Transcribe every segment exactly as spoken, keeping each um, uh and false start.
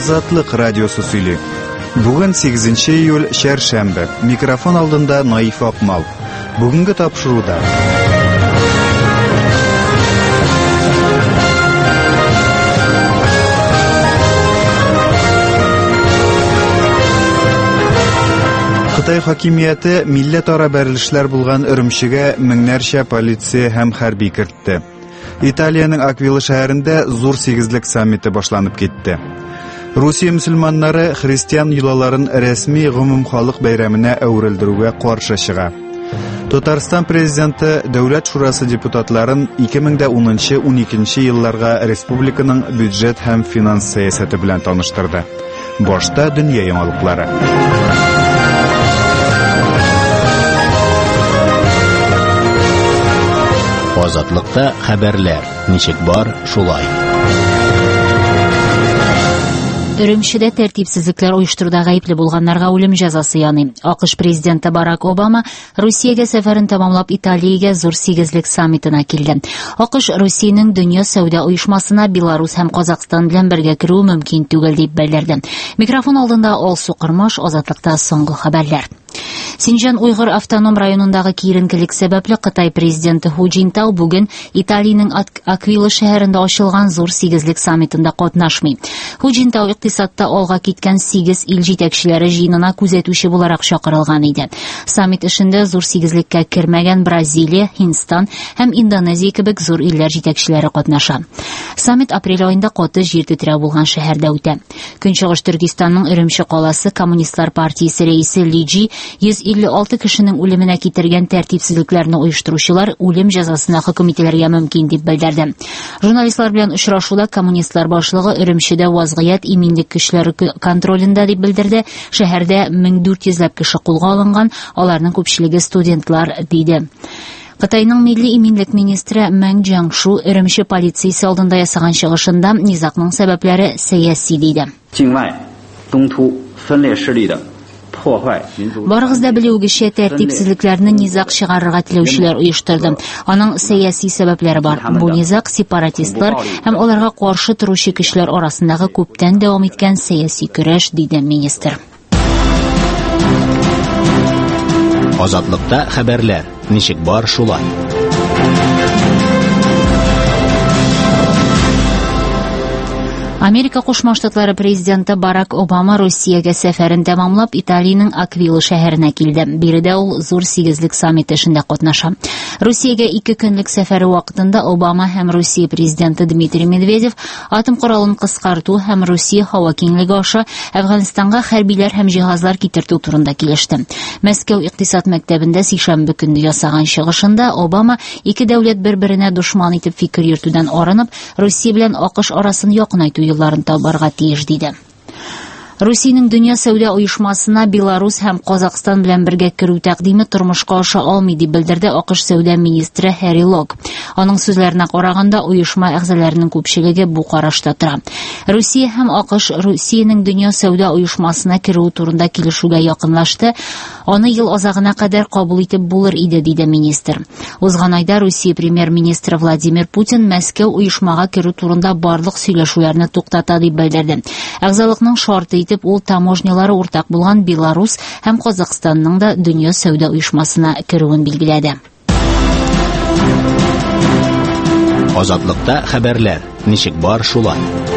Азатлык радиосы сөйли. Бүген сигезенче июль шәршәмбе. Микрофон алдында Наиф Акмал. Бүгенге тапшыруда Кытай хакимияте милләтара бәрелешләр булган Өремчегә меңнәрчә полиция һәм хәрби кертте. Италияның Аквила шәһәрендә зур сигезлек саммиты башланып китте. Русия мөселманнары христиан йолаларын рәсми гомумхалык бәйрәменә әверелдерүгә каршы чыга. Татарстан президенты Дәүләт шурасы депутатларын ике мең унынчы-уникенче елларга республиканың бюджет һәм финанс сәясәте белән таныштырды. Башта дөнья яңалыклары. Азатлыкта хәбәрләр. Ничек бар, шулай. Өремчедә тәртипсезлекләр оештыруда гаепле булганнарга үлем җәзасы яный. АКШ президенты Барак Обама Русиягә сәфәрен тәмамлап Италиягә зур сигезлек саммитына килде. АКШ Русиянең дөнья сәүдә оешмасына Беларусь һәм Казакстан белән бергә керү мөмкин түгел дип белдерде. Микрофон алдында Алсу Кырмаш, Азатлыкта соңгы хәбәрләр. Синҗан Уйгыр автоном районындагы киеренкелек сәбәпле Кытай президенты Ху Цзиньтау бүген Италиянең Аквила шәһәрендә ачылган зур сигезлек саммитында катнашмый. Ху Цзиньтау икътисадта алга киткән сигез ил җитәкчеләре җыенына күзәтүче буларак чакырылган иде. Саммит эшендә зур сигезлеккә кермәгән Бразилия, Һиндстан һәм Индонезия кебек зур илләр җитәкчеләре катнаша. Саммит апрель аенда каты җир тетрәү булган шәһәрдә үтә. Көнчыгыш Төркистанның Өремче каласы Коммунистлар партиясе рәисе Лиджи йөз илле алты кешенең үлеменә китергән тәртипсезлекләрне оештыручылар үлем җәзасына хөкем ителергә мөмкин дип белдерде. Журналистлар белән очрашуда коммунистлар башлыгы Өремчедә вазгыять иминлек көчләре контролендә дип белдерде. Шәһәрдә мең дүрт йөзләп кеше кулга алынган, аларның күпчелеге студентлар диде. Кытайның милли иминлек министры Мәң Җаңшу Өремче полициясе алдында ясаган чыгышында низакның сәбәпләре сәяси диде. Барыгыз да белүегезчә тәртипсезлекләрне низак чыгарырга теләүчеләр оештырды. Аның сәяси сәбәпләре бар. Бу низак сепаратистлар һәм аларга каршы торучы кешеләр арасындагы күптән дәвам иткән сәяси көрәш, диде министр. Азатлыкта хәбәрләр. Ничек бар, шулай. Америка Кушма Штатлары президенты Барак Обама Русиягә сәфәрен тәмамлап Италиянең Аквила шәһәренә килде. Биредә ул зур сигезлек саммит эшендә катнаша. Русиягә ике көнлек сәфәре вакытында Обама һәм Русия президенты Дмитрий Медведев атом коралын кыскарту һәм Русия һава киңлеге аша Әфганстанга хәрбиләр һәм җиһазлар китертү турында килеште. Мәскәү икътисад мәктәбендә сишәмбе көнне ясаган чыгышында Обама ике дәүләт бер-беренә дошман итеп фикер йөртүдән арынып, Русия белән АКШ арасын якынайту юлларын табарга тиеш диде. Русиянең дөнья сәүдә оешмасына Беларусь һәм Казакстан белән бергә керү тәкъдиме тормышка аша алмый дип белдерде АКШ сәүдә министры Харри Лок. Аның сүзләренә караганда, оешма әгъзаларының күпчелеге бу карашта тора. Русия һәм АКШ Русиянең дөнья сәүдә оешмасына керү турында килешүгә якынлашты. Аны ел азагына кадәр кабул итеп булыр иде, диде министр. Узган айда Русия премьер-министры Владимир Путин Мәскәү оешмага керү турында барлык сөйләшүләрне туктата дип белдерде. Әгъзалыкның шарты итеп ул таможнялары уртак булган Беларусь һәм Казакстанның да дөнья сәүдә оешмасына керүен билгеләде. Азатлыкта хәбәрләр. Ничек бар, шулай.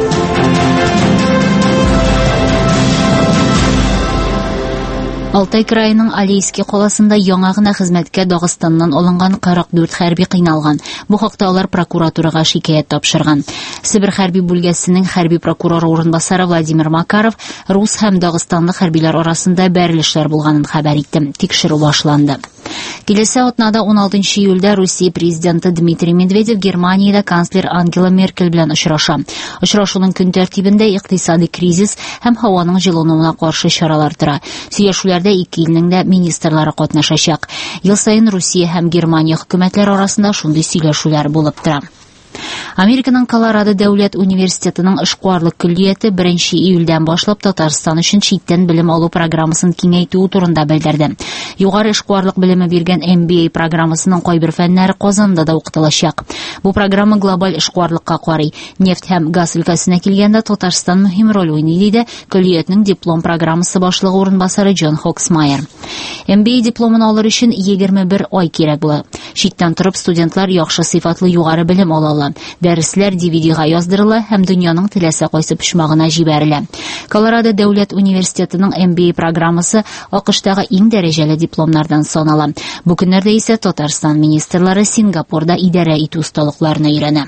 Алтай крайының Алейский каласында яңа гына хезмәткә Дагыстаннан алынган кырык дүрт хәрби кыйналган. Бу хакта алар прокуратурага шикаят тапшырган. Сибир хәрби бүлгәсенең хәрби прокуроры урынбасары Владимир Макаров рус һәм дагыстанлы хәрбиләр арасында бәрелешләр булганын хәбәр итте. Тикшерү башланды. Киләсе атнада он алтынчы июльдә Русия президенты Дмитрий Медведев Германиядә канцлер Ангела Меркель белән очраша. Очрашуның көн тәртибендә икътисади кризис һәм һаваның җылынуына каршы чаралар тора. Сөйләшүләрдә ике илнең дә министрлары катнашачак. Ел саен Русия һәм Германия хөкүмәтләре арасында шундый сөйләшүләр булып тора. Американың Колорадо дәүләт университетының эшкуарлык күллияте беренче июльдән башлап Татарстан өчен читтән белем алу программасын киңәйтү турында белдерде. Югары эшкуарлык белеме биргән эм би эй программасының кайбер фәннәре Казанда да укытылачак. Бу программа глобаль эшкуарлыкка карый. Нефть һәм газ өлкәсенә килгәндә Татарстан мөһим роль уйный диде күллиятның диплом программасы башлыгы урынбасары Джон Хоксмайер. эм би эй дипломын алыр өчен егерме бер ай кирәк була. Читтән торып студентлар яхшы сыйфатлы югары белем алалар. Дәресләр ди ви ди-га яздырыла һәм дөньяның теләсә кайсы почмагына җибәрелә. Колорадо дәүләт университетының эм би эй программасы АКШтагы иң дәрәҗәле дипломнардан санала. Бу көннәрдә исә Татарстан министрлары Сингапурда идарә итү осталыкларын өйрәнә.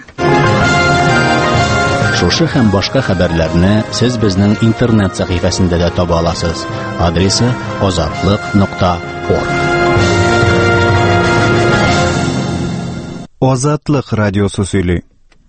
Шушы һәм башка хәбәрләрне сез безнең интернет сәхифәсендә дә таба аласыз. Адресы азатлык нокта орг. Азатлык радиосы сөйли.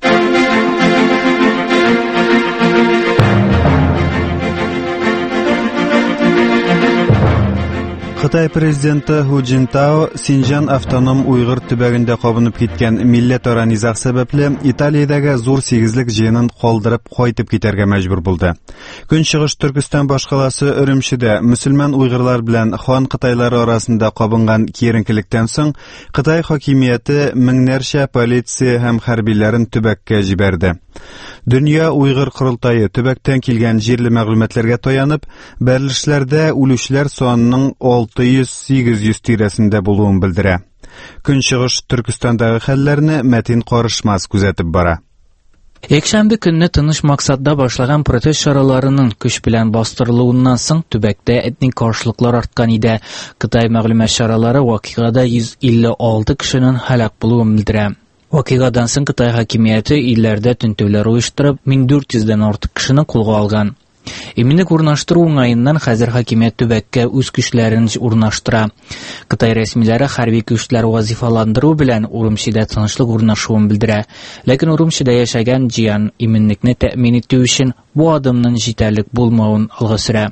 Хытай президенты Ху Джинтао Синҗан автоном Уйгыр төбәгендә кабынып киткән милләтара низаг сәбәпле Италиядәге зур сигезлек җыенын калдырып кайтып китәргә мәҗбүр булды. Көнчыгыш Төркстан башкаласы Өремчедә мөселман уйгырлар белән хан кытайлары арасында кабынган киеренкелектән соң Кытай хакимияте меңнәрчә полиция һәм хәрбиләрен төбәккә җибәрде. Дөнья уйгыр курултайы төбәктән килгән җирле мәгълүматларга таянып, бәрелешләрдә үлүчеләр санының алты йөз - сигез йөз тирәсендә булуын белдерә. Көнчыгыш Төркстандагы хәлләрне Мәтин Карышмас күзәтеп бара. Якшәмбе көнне тыныч максатта башлаган протест чараларының көч белән бастырылуыннан соң төбәктә этник каршылыклар арткан иде. Кытай мәгълүмат чаралары вакыйгада йөз илле алты кешенең һәлак булуын белдерә. Вакыйгадан соң Кытай хакимияте илләрдә тинтүләр уйыштырып, мең дүрт йөздән артык кешене кулга алган. Иминлек урнаштыру уңаеннан хәзер хакимият төбәккә үз көчләрен урнаштыра. Кытай рәсмиләре хәрби көчләр вазифаландыру белән Урумчида тынычлык урнашуын белдерә. Ләкин Урумчида яшәгән җыян иминлекне тәэмин итү өчен бу адымның җитәрлек булмавын алга сөрә.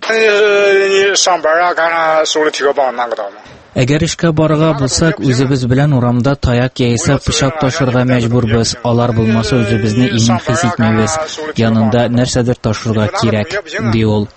Әгәр эшкә барырга булсак, үзебез белән урамда таяк яисә пычак ташырга мәҗбүрбез. Алар булмаса, үзебезне имин хис итмәбез. Янында нәрсәдер ташырга кирәк, ди ул.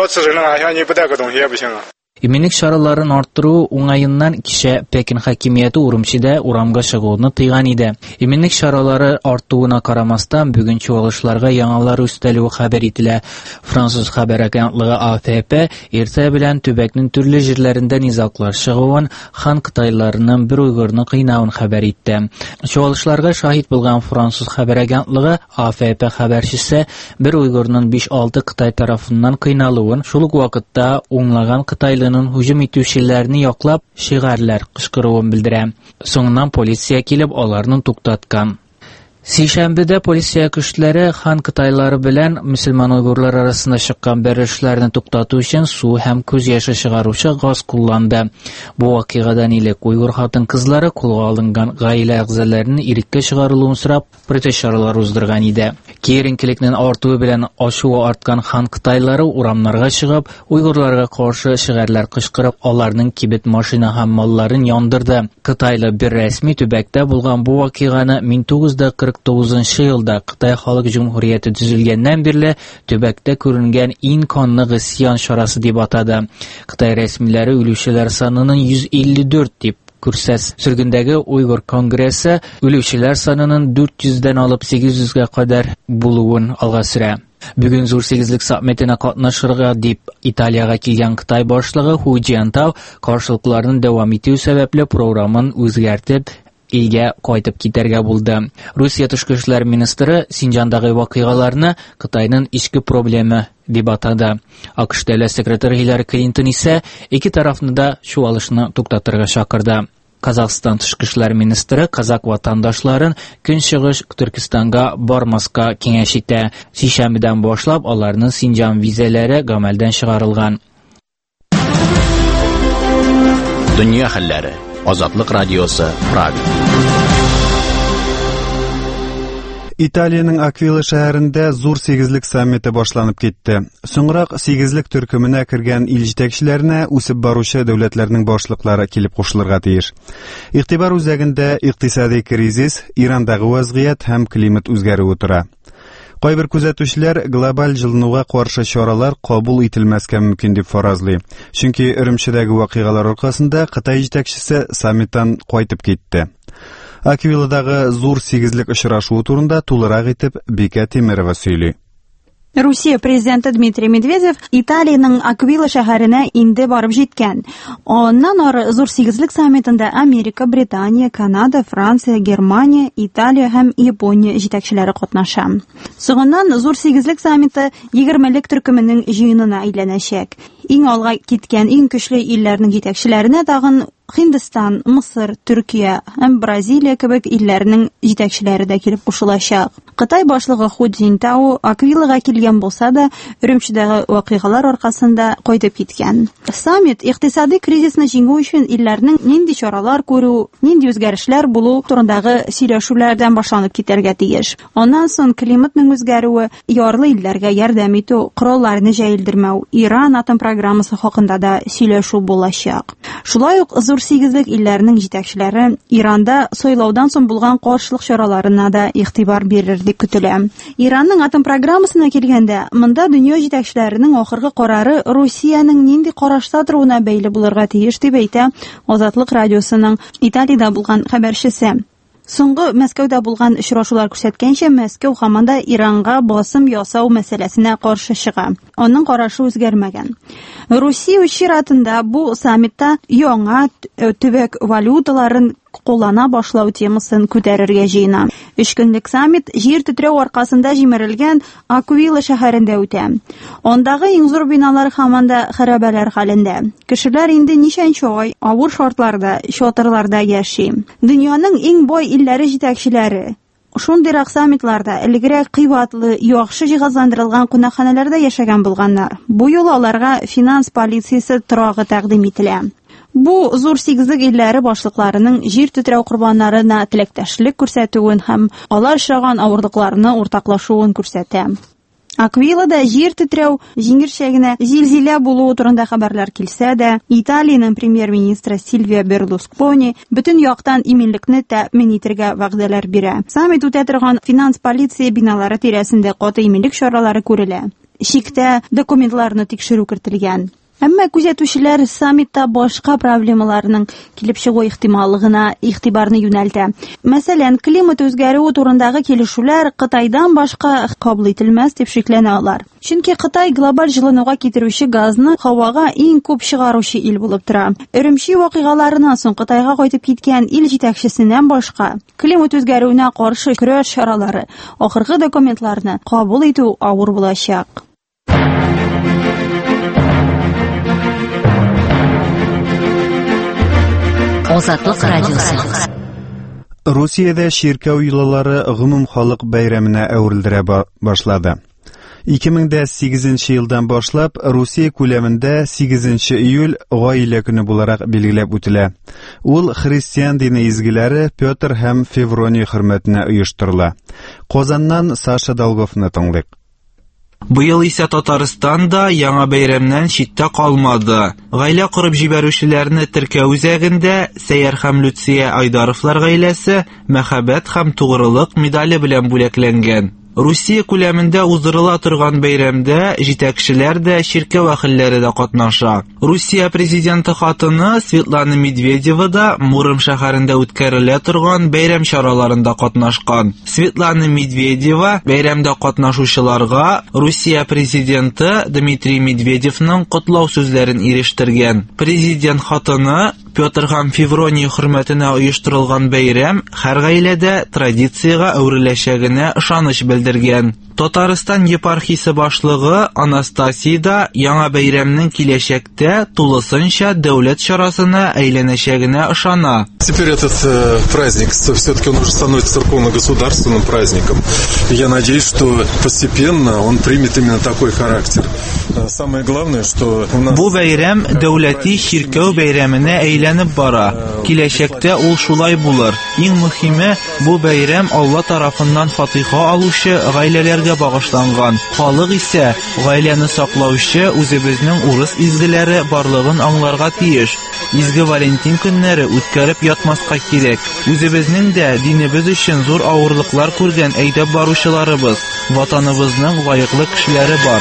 Иминлек чараларын арттыру уңаеннан кичә Пекин хакимияте Урумчида урамга чыгуны тыйган иде. Иминлек чаралары артуына карамастан бүген чуалышларга яңалар өстәлүе хәбәр ителә. Француз хәбәр агентлыгы А Ф П иртә белән төбәкнең төрле җирләрендә низаклар чыгуын, хан кытайларының бер уйгырны кыйнавын хәбәр итте. Чуалышларга шаһит булган Француз хәбәр агентлыгы А Ф П хәбәрчесе бер уйгырның биш алты Кытай тарафыннан кыйналуын, шул ук вакытта уңлаган Кытайлы hücum итүчеләрне яклап шигарлар кычкыруын белдерә. Соңыннан полиция килеп аларны туктаткан. Сишәмбедә полиция көчләре хан кытайлары белән мөселман уйгырлар арасында чыккан бәрелешләрне туктату өчен су һәм күз яшы чыгаручы газ кулланды. Бу вакыйгадан илек уйгыр хатын-кызлары кулга алынган гаилә әгъзаларының иреккә чыгарылуын сорап протест чаралары уздырган иде. Киеренкелекнең артуы белән ачуы арткан хан кытайлары урамнарга чыгып, уйгырларга каршы шигарлар кычкырып, аларның кибет машина һәм малларын яндырды. Кытайлы бер рәсми төбәктә булган бу вакыйганы мең тугыз йөз кырык тугызынчы елда Кытай Халык Җумһурияте төзелгәннән бирле төбәктә күренгән иң канлы гысьян чарасы дип атады. Кытай рәсмиләре үлүчеләр санының йөз илле дүрт дип күрсәт. Сөргендәге уйгыр конгрессы үлүчеләр санының дүрт йөздән алып сигез йөзгә кадәр булуын алга сөрә. Бүген зур сигезлек саммитына катнашырга дип Италиягә килгән Кытай башлыгы Ху Джинтао каршылыкларның дәвам итү сәбәпле программын үзгәртеп илгә кайтып китәргә булды. Русия тышкы эшләр министры Синҗандагы вакыйгаларны Кытайның ичке проблема дип атады. АКШ дәүләт секретаре Хиллари Клинтон исә ике тарафны да чуалышны туктатырга чакырды. Казахстан тышкы эшләр министры казак ватандашларын Көнчыгыш Төркстанга бармаска киңәш итә. Сишәмбедән башлап аларның Синҗан визалары гамәлдән чыгарылган. Дөнья хәлләре. Азатлык радиосы Прага. Италиянең Аквила шәһәрендә зур сигезлек саммиты башланып китте. Соңрак сигезлек төркеменә кергән ил җитәкчеләренә үсеп баручы дәүләтләрнең башлыклары килеп кушылырга тиеш. Игътибар үзәгендә икътисади кризис, Ирандагы вазгыять һәм климат үзгәрүе тора. Кайбер күзәтүчеләр глобаль җылынуга каршы чаралар кабул ителмәскә мөмкин дип фаразлый. Чөнки Өремчедәге вакыйгалар аркасында Кытай җитәкчесе саммиттан кайтып китте. Аквиладагы зур сигезлек очрашуы турында тулырак итеп Бикә Тимерова сөйли. Россия президенты Дмитрий Медведев Италиянең Аквила шәһәренә инде барып җиткән. Оннан ары зур сигезлек саммитында Америка, Британия, Канада, Франция, Германия, Италия һәм Япония җитәкчеләре катнаша. Соңыннан зур сигезлек саммиты егермелек төркеменең җыенына әйләнәчәк. Иң алга киткән иң көчле илләрнең җитәкчеләренә тагын Hindistan, Мисыр, Төркия һәм Бразилия кебек илләрнең җитәкчеләре дә килеп кушылачак. Кытай башлыгы Ху Цзиньтао Аквилага килгән булса да, Өремчедәге вакыйгалар аркасында кайтып киткән. Саммит икътисади кризисны җиңү өчен илләрнең нинди чаралар күрү, нинди үзгәрешләр булу турындагы сөйләшүләрдән башланып китәргә тиеш. Аннан соң климатның үзгәрүе, ярлы илләргә ярдәм итү, коралларны җәелдермәү, Иран атом программасы хакында да сөйләшү булачак. Шулай ук зур сигезлек илләрнең җитәкчеләре Иранда сайлаудан соң булган каршылык чараларына да игътибар бирер дип көтелә. Иранның атом программасына килгәндә, монда дөнья җитәкчеләренең ахыргы карары Россиянең нинди карашта торуына бәйле булырга тиеш дип әйтә Азатлык радиосының Италиядә булган хәбәрчесе. Соңгы Мәскәүдә булган очрашулар күрсәткәнчә, Мәскәү һаман Иранга басым ясау мәсьәләсенә каршы чыга. Аның карашы үзгәрмәгән. Россия чиратында бу саммитта яңа төбәк валюталарын куллана башлау темасын күтәрергә җыена. Өч көнлек саммит җир тетрәү аркасында җимерелгән Аквила шәһәрендә үтә. Андагы иң зур биналар һаман да хәрабәләр хәлендә. Кешеләр инде ничәнче ай авыр шартларда, чатырларда яши. Дөньяның иң бай илләре җитәкчеләре шундый саммитларда элегрәк кыйбатлы, яхшы җиһазландырылган кунакханәләрдә яшәгән булганнар. Бу юлы аларга финанс полициясе торагы тәкъдим ителә. Бу зур сигезлек илләре башлыкларының җир тетрәү курбаннарына теләктәшлек күрсәтүен һәм алар очраган авырлыкларны уртаклашуын күрсәтә. Аквилада җир тетрәү җиңелчә генә зилзилә булуы турында хәбәрләр килсә дә, Италиянең премьер-министры Сильвия Берлускони бөтен яктан иминлекне тәэмин итәргә вәгъдәләр бирә. Саммит үтә торган финанс полиция биналары тирәсендә каты иминлек чаралары күрелә. Чиктә документларны тикшерү кертелгән. Әмма күзәтүчеләр саммитта башка проблемаларның килеп чыгу ихтималлыгына игътибарны юнәлтә. Мәсәлән, климат үзгәрүе турындагы килешүләр Кытайдан башка кабул ителмәс дип шикләнә алар. Чөнки Кытай глобаль җылынуга китерүче газны һавага иң күп чыгаручы ил булып тора. Өремче вакыйгаларыннан соң Кытайга кайтып киткән ил җитәкчесеннән башка климат үзгәрүенә каршы көрәш чаралары, ахыргы документларны кабул итү авыр булачак. Азатлык радиосы. Русиядә чиркәү йолалары гомум халык бәйрәменә әверелдерә башлады. ике мең сигезенче елдан башлап Русия күләмендә сигезенче июль гаилә көне буларак билгеләп үтелә. Ул христиан дине изгеләре Петр һәм Феврония хөрмәтенә оештырыла. Казаннан Саша Долговны тыңлыйк. Быел исә Татарстан да яңа бәйрәмнән читтә калмады. Гаилә курып җибәрүчеләрне теркәү үзәгендә Сәйяр һәм Люция Айдаровлар гаиләсе мәхәббәт һәм тугрылык медале белән бүләкләнгән. Русия күләмендә уздырыла торган бәйрәмдә җитәкчеләр дә, чиркәү әһелләре дә катнаша. Русия президенты хатыны Светлана Медведева да Муром шәһәрендә үткәрелә торган бәйрәм чараларында катнашкан. Светлана Медведева бәйрәмдә катнашучыларга Русия президенты Дмитрий Медведевның котлау сүзләрен ирештергән. Президент хатыны Петр һәм Феврония хөрмәтенә оештырылган бәйрәм һәр гаиләдә традициягә әвереләчәгенә ышаныч белдергән. Татарстан епархиясе башлыгы Анастасия да яңа бәйрәмнең киләчәктә тулысынча дәүләт чарасына әйләнәчәгенә ышана. Теперь этот э, праздник, все-таки он уже становится церковно-государственным праздником. Я надеюсь, что постепенно он примет именно такой характер. Самое главное, что у нас... Бу бәйрәм дәүләти чиркәү бәйрәменә әйләнеп бара. Киләчәктә ул шулай булыр. Иң мөһиме, бу бәйрәм Алла тарафыннан фатиха алучы гаиләләргә багышланган. Халык исә гаиләне саклаучы үзебезнең урыс изгеләре барлыгын аңларга тиеш. Изге Валентин көннәре үткәреп ятмаска кирәк. Үзебезнең дә динебез өчен зур авырлыклар күргән әйдәп баручыларыбыз, ватаныбызның лаеклы кешеләре бар.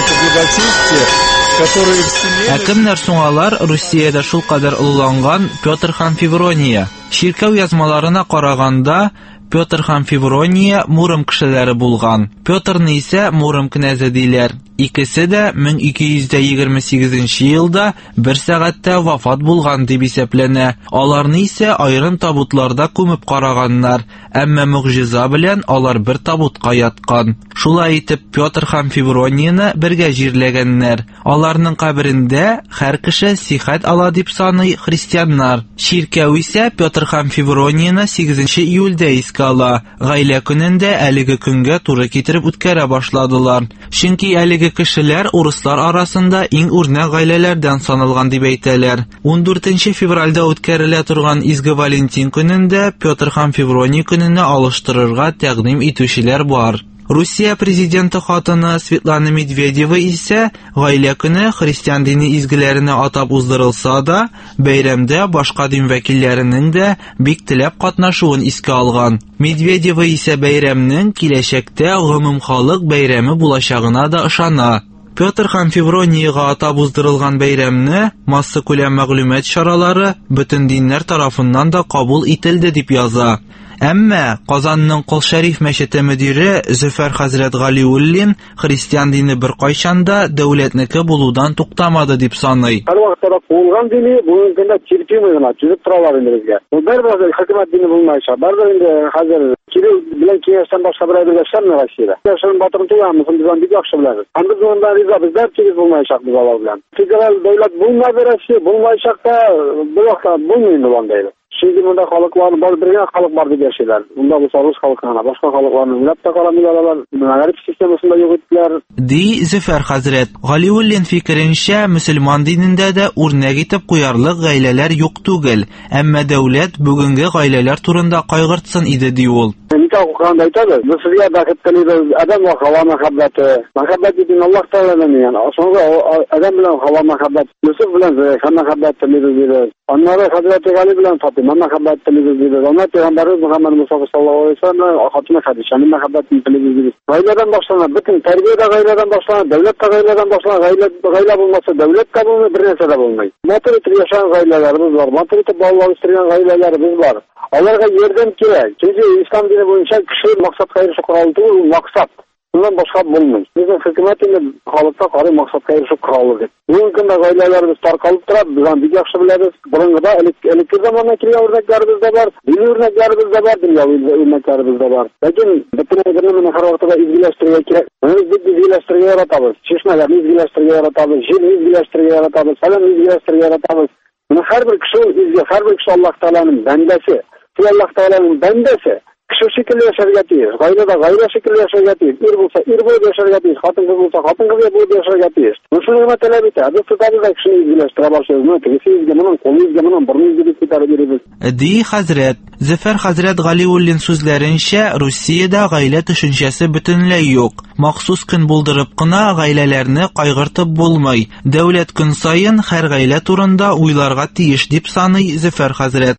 Ә кемнәр соң алар? Русиядә шул кадәр олыланган Петр һәм Феврония. Чиркәү язмаларына караганда Петр һәм Феврония Муром кешеләре булган. Петрны исә Муром князы диләр. Икесе дә мең ике йөз егерме сигезенче елда бер сәгатьтә вафат булган дип исәпләнә. Аларны исә аерым табутларда күмеп караганнар, әмма мөгъҗиза белән алар бер табутка яткан. Шулай итеп Петр һәм Февронияны бергә җирләгәннәр. Аларның каберендә һәр кеше сихәт ала дип саный христианнар. Чиркәү исә Петр һәм Февронияны сигезенче июльдә искә ала. Гаилә көнендә әлеге көнгә туры китереп үткәрә башладылар. Чөнки әлеге кешеләр урыслар арасында иң үрнәк гаиләләрдән саналган дип әйтәләр. ундүртенче февральдә үткәрелә торган Изге Валентин көнендә Петр һәм Феврония көненә алыштырырга тәкъдим итүчеләр бар. Русия президенты хатыны Светлана Медведева исә гаилә көне христиан дини изгеләренә атап уздырылса да, бәйрәмдә башка дин вәкилләренең дә бик теләп катнашуын искә алган. Медведева исә бәйрәмнең киләчәктә гомумхалык бәйрәме булачагына да ышана. Петр һәм Февронияга атап уздырылган бәйрәмне масса күләм мәгълүмат чаралары бөтен диннәр тарафыннан да кабул ителде дип яза. Әмма Казанның Кол Шәриф мәчете мөдире Зөфәр хәзрәт Галиуллин христиан дине бер кайчанда дәүләтнеке булудан туктамады дип саный. Һәрвакытта кулган дине бүген көндә терпимый гына җиеп торалар инде безгә. Бу бер-бер хөкүмәт дине булмайча. Бер инде хәзер кирәк белән киңәштән башка бер әйбер эшләр Россиядә. Яшән батырын туямыз, без аны бик яхшы беләбез. Һәм без монда риза, бездә тигез булмаячак без алар белән. Федераль дәүләт булмады Россия, булмаячакта бу вакытта булмый инде монда. Şimdi bunda халыклар бар, бергә халык бар дип яшиләр. Бунда бу сарыш халыкны, башка халыкларны уйлап та карамыйлар, мәгариф системасында юк иттеләр. Ди Зөфәр хәзрәт. Галиуллин фикеренчә, мөселман динендә дә үрнәк итеп куярлык гаиләләр юк түгел, әмма дәүләт бүгенге гаиләләр турында кайгыртсын иде ди ул. Никах укыганда әйтәбез, без сезгә бәхет телибез, адам ва һава мәхәббәте. Мәхәббәт дигән Аллаһ Тәгаләнең яны. Соңгы адам белән һава мәхәббәт, Юсуф белән Зөләйха мәхәббәт телибез дибез. Аннары Хәзрәт Гали белән Фатима мәхәббәт телибез дибез. Аннары Пәйгамбәрбез Мөхәммәд Мустафа саллаллаһу алейһи ва саллям Хатима Хәдишәнең мәхәббәтен телибез дибез. Гаиләдән башлана, бөтен тәрбия дә гаиләдән башлана, дәүләт дә гаиләдән башлана, гаилә гаилә булмаса дәүләт тә булмый, бер нәрсә дә булмый. Матур итеп яшәгән гаиләләребез бар, матур итеп балалар үстергән гаиләләребез бар. Аларга ярдәм кирәк. Чөнки ислам дине буенча кеше максатка ирешү коралы түгел, максат. Bundan başka bulunmuyor. Bizim hükümetin halkta karı maksatla erişip kralı dedi. Bugün günde ailelerimiz tarkalıp durar. Biz an bir yakşı biliriz. Burunda elektrik zamanına kiriyor örneklerimiz de var. Dili örneklerimiz de var. Dünya örneklerimiz de var. Lakin bütün ekonominin her ortada izgileştirmeye gerek. Biz bir izgileştirmeye yaratabız. Çeşmelerini izgileştirmeye yaratabız. Jir izgileştirmeye yaratabız. Selam izgileştirmeye yaratabız. Bunu her bir kişi izgi, her bir kişi Allah Teala'nın bendesi. Ki Allah Teala'nın bendesi. Kişi şekilde yaşarga tiyir. Gayrada gayra şekilde yaşarga tiyir. Ir bulsa ir boyu yaşarga tiyir. Hatın kız bulsa hatın kız boyu yaşarga tiyir. Müslüman talep ete. Adı tutarı da kişini izgileştire başlıyoruz. Kisi izgemenin, kolu izgemenin, burnu izgilip tutarı birimiz. Di Hazret. Zəfər Hazret Галиуллин сүзләренчә, Русиядә гаилә төшенчәсе бөтенләй юк. Махсус көн булдырып кына гаиләләрне кайгыртып булмый. Дәүләт көн сайын һәр гаилә турында уйларга тиеш дип саный Зәфәр Hazret.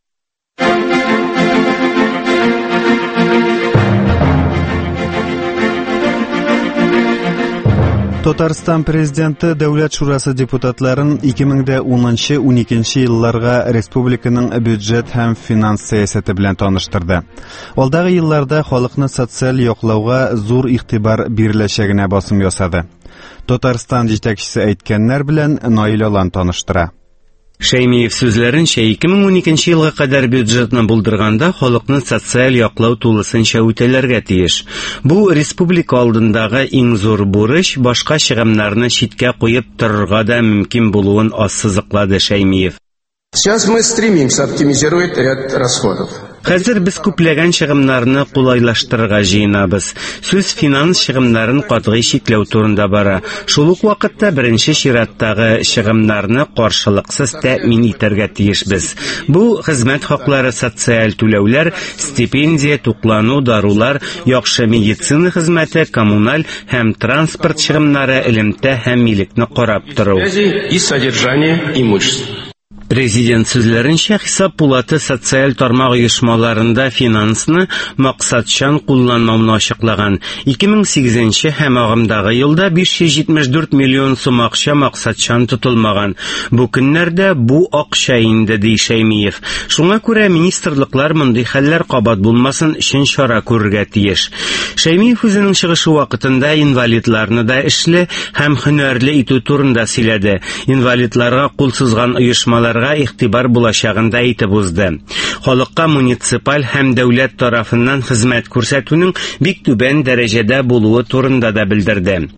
Татарстан президенты Дәүләт шурасы депутатларын ике мең унынчы-уникенче елларга республиканың бюджет һәм финанс сәясәте белән таныштырды. Алдагы елларда халыкны социаль яклауга зур игътибар биреләчәгенә басым ясады. Татарстан җитәкчесе әйткәннәр белән Наил Алан таныштыра. Шәймиев сүзләренчә, ике мең уникенче елга кадәр бюджетны булдырганда халыкны социаль яклау тулысынча үтәләргә тиеш. Бу республика алдындагы иң зур бурыч, башка чыгымнарны читкә куеп торырга да мөмкин булуын ассызыклады Шәймиев. Сейчас мы стремимся оптимизировать ряд расходов. Хәзер без күпләгән чыгымнарны кулайлаштырырга җыенабыз. Сүз финанс чыгымнарын катгый чикләү турында бара. Шул ук вакытта беренче чираттагы чыгымнарны каршылыксыз тәэмин итәргә тиешбез. Бу хезмәт хаклары, социаль түләүләр, стипендия, туклану, дарулар, яхшы медицина хезмәте, коммуналь һәм транспорт чыгымнары, элемтә һәм милекне карап тору. И содержание имущества. Президент сүзләренчә, хисап пулаты социаль тармак оешмаларында финансны максатчан кулланмауны ачыклаган. ике мең сигезенче һәм агымдагы елда биш йөз җитмеш дүрт миллион сум акча максатчан тотылмаган. Бу көннәрдә бу акча инде, ди Шәймиев. Шуңа күрә министрлыклар мондый хәлләр кабат булмасын өчен чара күрергә тиеш. Шәймиев үзенең чыгышы вакытында инвалидларны да эшле һәм һөнәрле итү турында сөйләде. Инвалидларга кул сузган оешмалар игътибар булачагында әйтеп узды. Халыкка муниципаль һәм дәүләт тарафыннан хезмәт күрсәтүнең бик түбән дәрәҗәдә булуы турында да белдерде.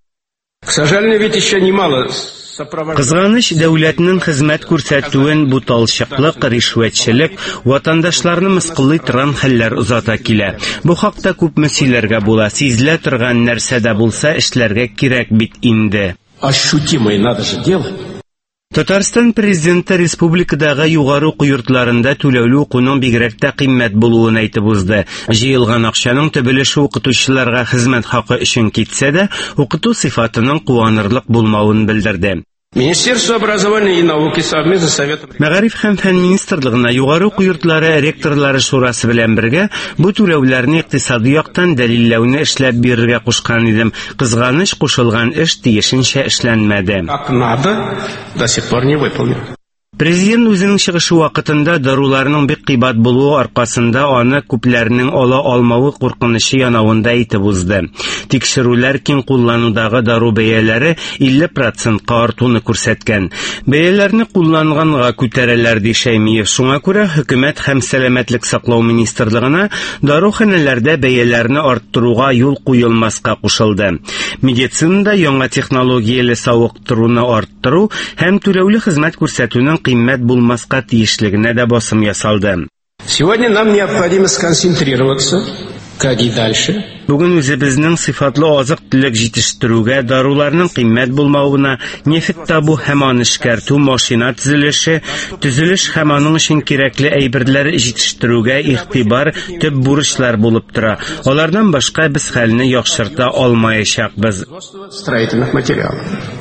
Кызганыч, дәүләтнең хезмәт күрсәтүен буталчыклык, ришвәтчелек, ватандашларны мыскыллый торган хәлләр узата килә. Бу хакта күпме сөйләргә була. Сизелә торган нәрсә дә булса эшләргә кирәк бит инде. Ощутимое надо же делать. Татарстан президенты республикадагы югары уку йортларында түләүле укуның бигрәк тә кыйммәт булуын әйтеп узды. Җыелган акчаның төбелеше укытучыларга хезмәт хакы өчен китсә дә, укыту сыйфатының куанырлык булмавын белдерде. Министерство образования и науки совместно с Советом... Мәгариф һәм фән министрлыгына югары уку йортлары ректорлары шурасы белән бергә бу түләүләрне икътисади яктан дәлилләүне эшләп бирергә кушкан идем. Кызганыч, кушылган эш тиешенчә эшләнмәде. Как надо, до сих пор не выполнено. Президент үзенең чыгышы вакытында даруларның бик кыйбат булуы аркасында аны күпләрнең ала алмавы куркынычы янавында әйтеп узды. Тикшерүләр киң кулланудагы дару бәяләре илле процентка артуны күрсәткән. Бәяләрне кулланганга күтәрәләр, ди Шәймиев. Шуңа күрә хөкүмәт һәм сәламәтлек саклау министрлыгына даруханәләрдә бәяләрне арттыруга юл куелмаска кушылды. Медицинада яңа технологияле савыктыруны арттыру һәм түләүле хезмәт күрсәтүнең кыйммәт булмаска тиешлегенә дә басым ясалды. Сегодня нам необходимо сконцентрироваться, как и дальше. Бүген үзебезнең сыйфатлы азык-төлек җитештерүгә, даруларның кыйммәт булмавына, нефт табу һәм аны эшкәртү, машина төзелеше, төзелеш һәм аның өчен кирәкле әйберләр җитештерүгә игътибар төп бурычлар булып тора. Алардан башка без хәлне яхшырта алмаячакбыз. Строительных материалов.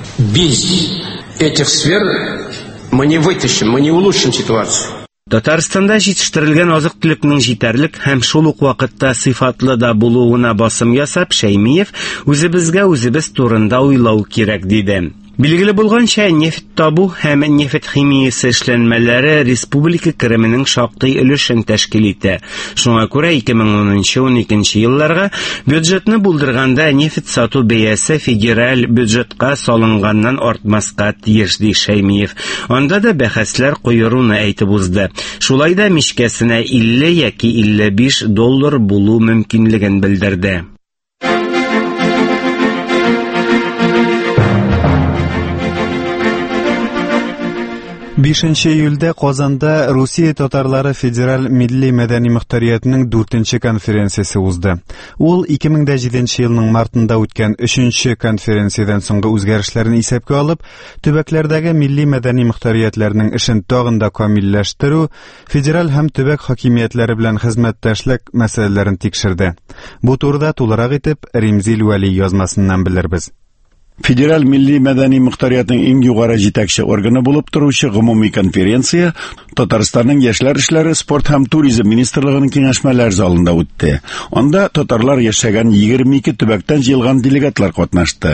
Без этих сфер мы не вытащим, мы не улучшим ситуацию. Татарстанда җитештерелгән азык-төлекнең җитәрлек һәм шул ук вакытта сыйфатлы да булуына басым ясап, Шәймиев үзебезгә үзебез турында уйлау кирәк диде. Билгеле булганча, нефт табу һәм нефт химиясе эшләнмәләре республика кеременең шактый өлешен тәшкил итә. Шуңа күрә ике мең унынчы - уникенче елларга бюджетны булдырганда нефт сату бәясе федераль бюджетка салынганнан артмаска тиеш, ди Шәймиев. Анда да бәхәсләр куеруны әйтеп узды. Шулай да мичкәсенә илле яки илле биш доллар булу мөмкинлеген белдерде. бишенче июльдә Казанда Русия татарлары федераль милли мәдәни мөхтәриятының дүртенче конференциясе узды. Ул ике мең җиденче елның мартында үткән өченче конференциядән соңгы үзгәрешләрне исәпкә алып, төбәкләрдәге милли мәдәни мөхтәриятләрнең эшен тагын да камилләштерү, федераль һәм төбәк хакимиятләре белән хезмәттәшлек мәсьәләләрен тикшерде. Бу турыда тулырак итеп Римзил Вәли язмасыннан белербез. Федераль милли мәдәни мөхтәриятның иң югары җитәкче органы булып торучы гомуми конференция Татарстанның яшьләр эшләре, спорт һәм туризм министрлыгының киңәшмәләр залында үтте. Анда татарлар яшәгән егерме ике төбәктән җыелган делегатлар катнашты.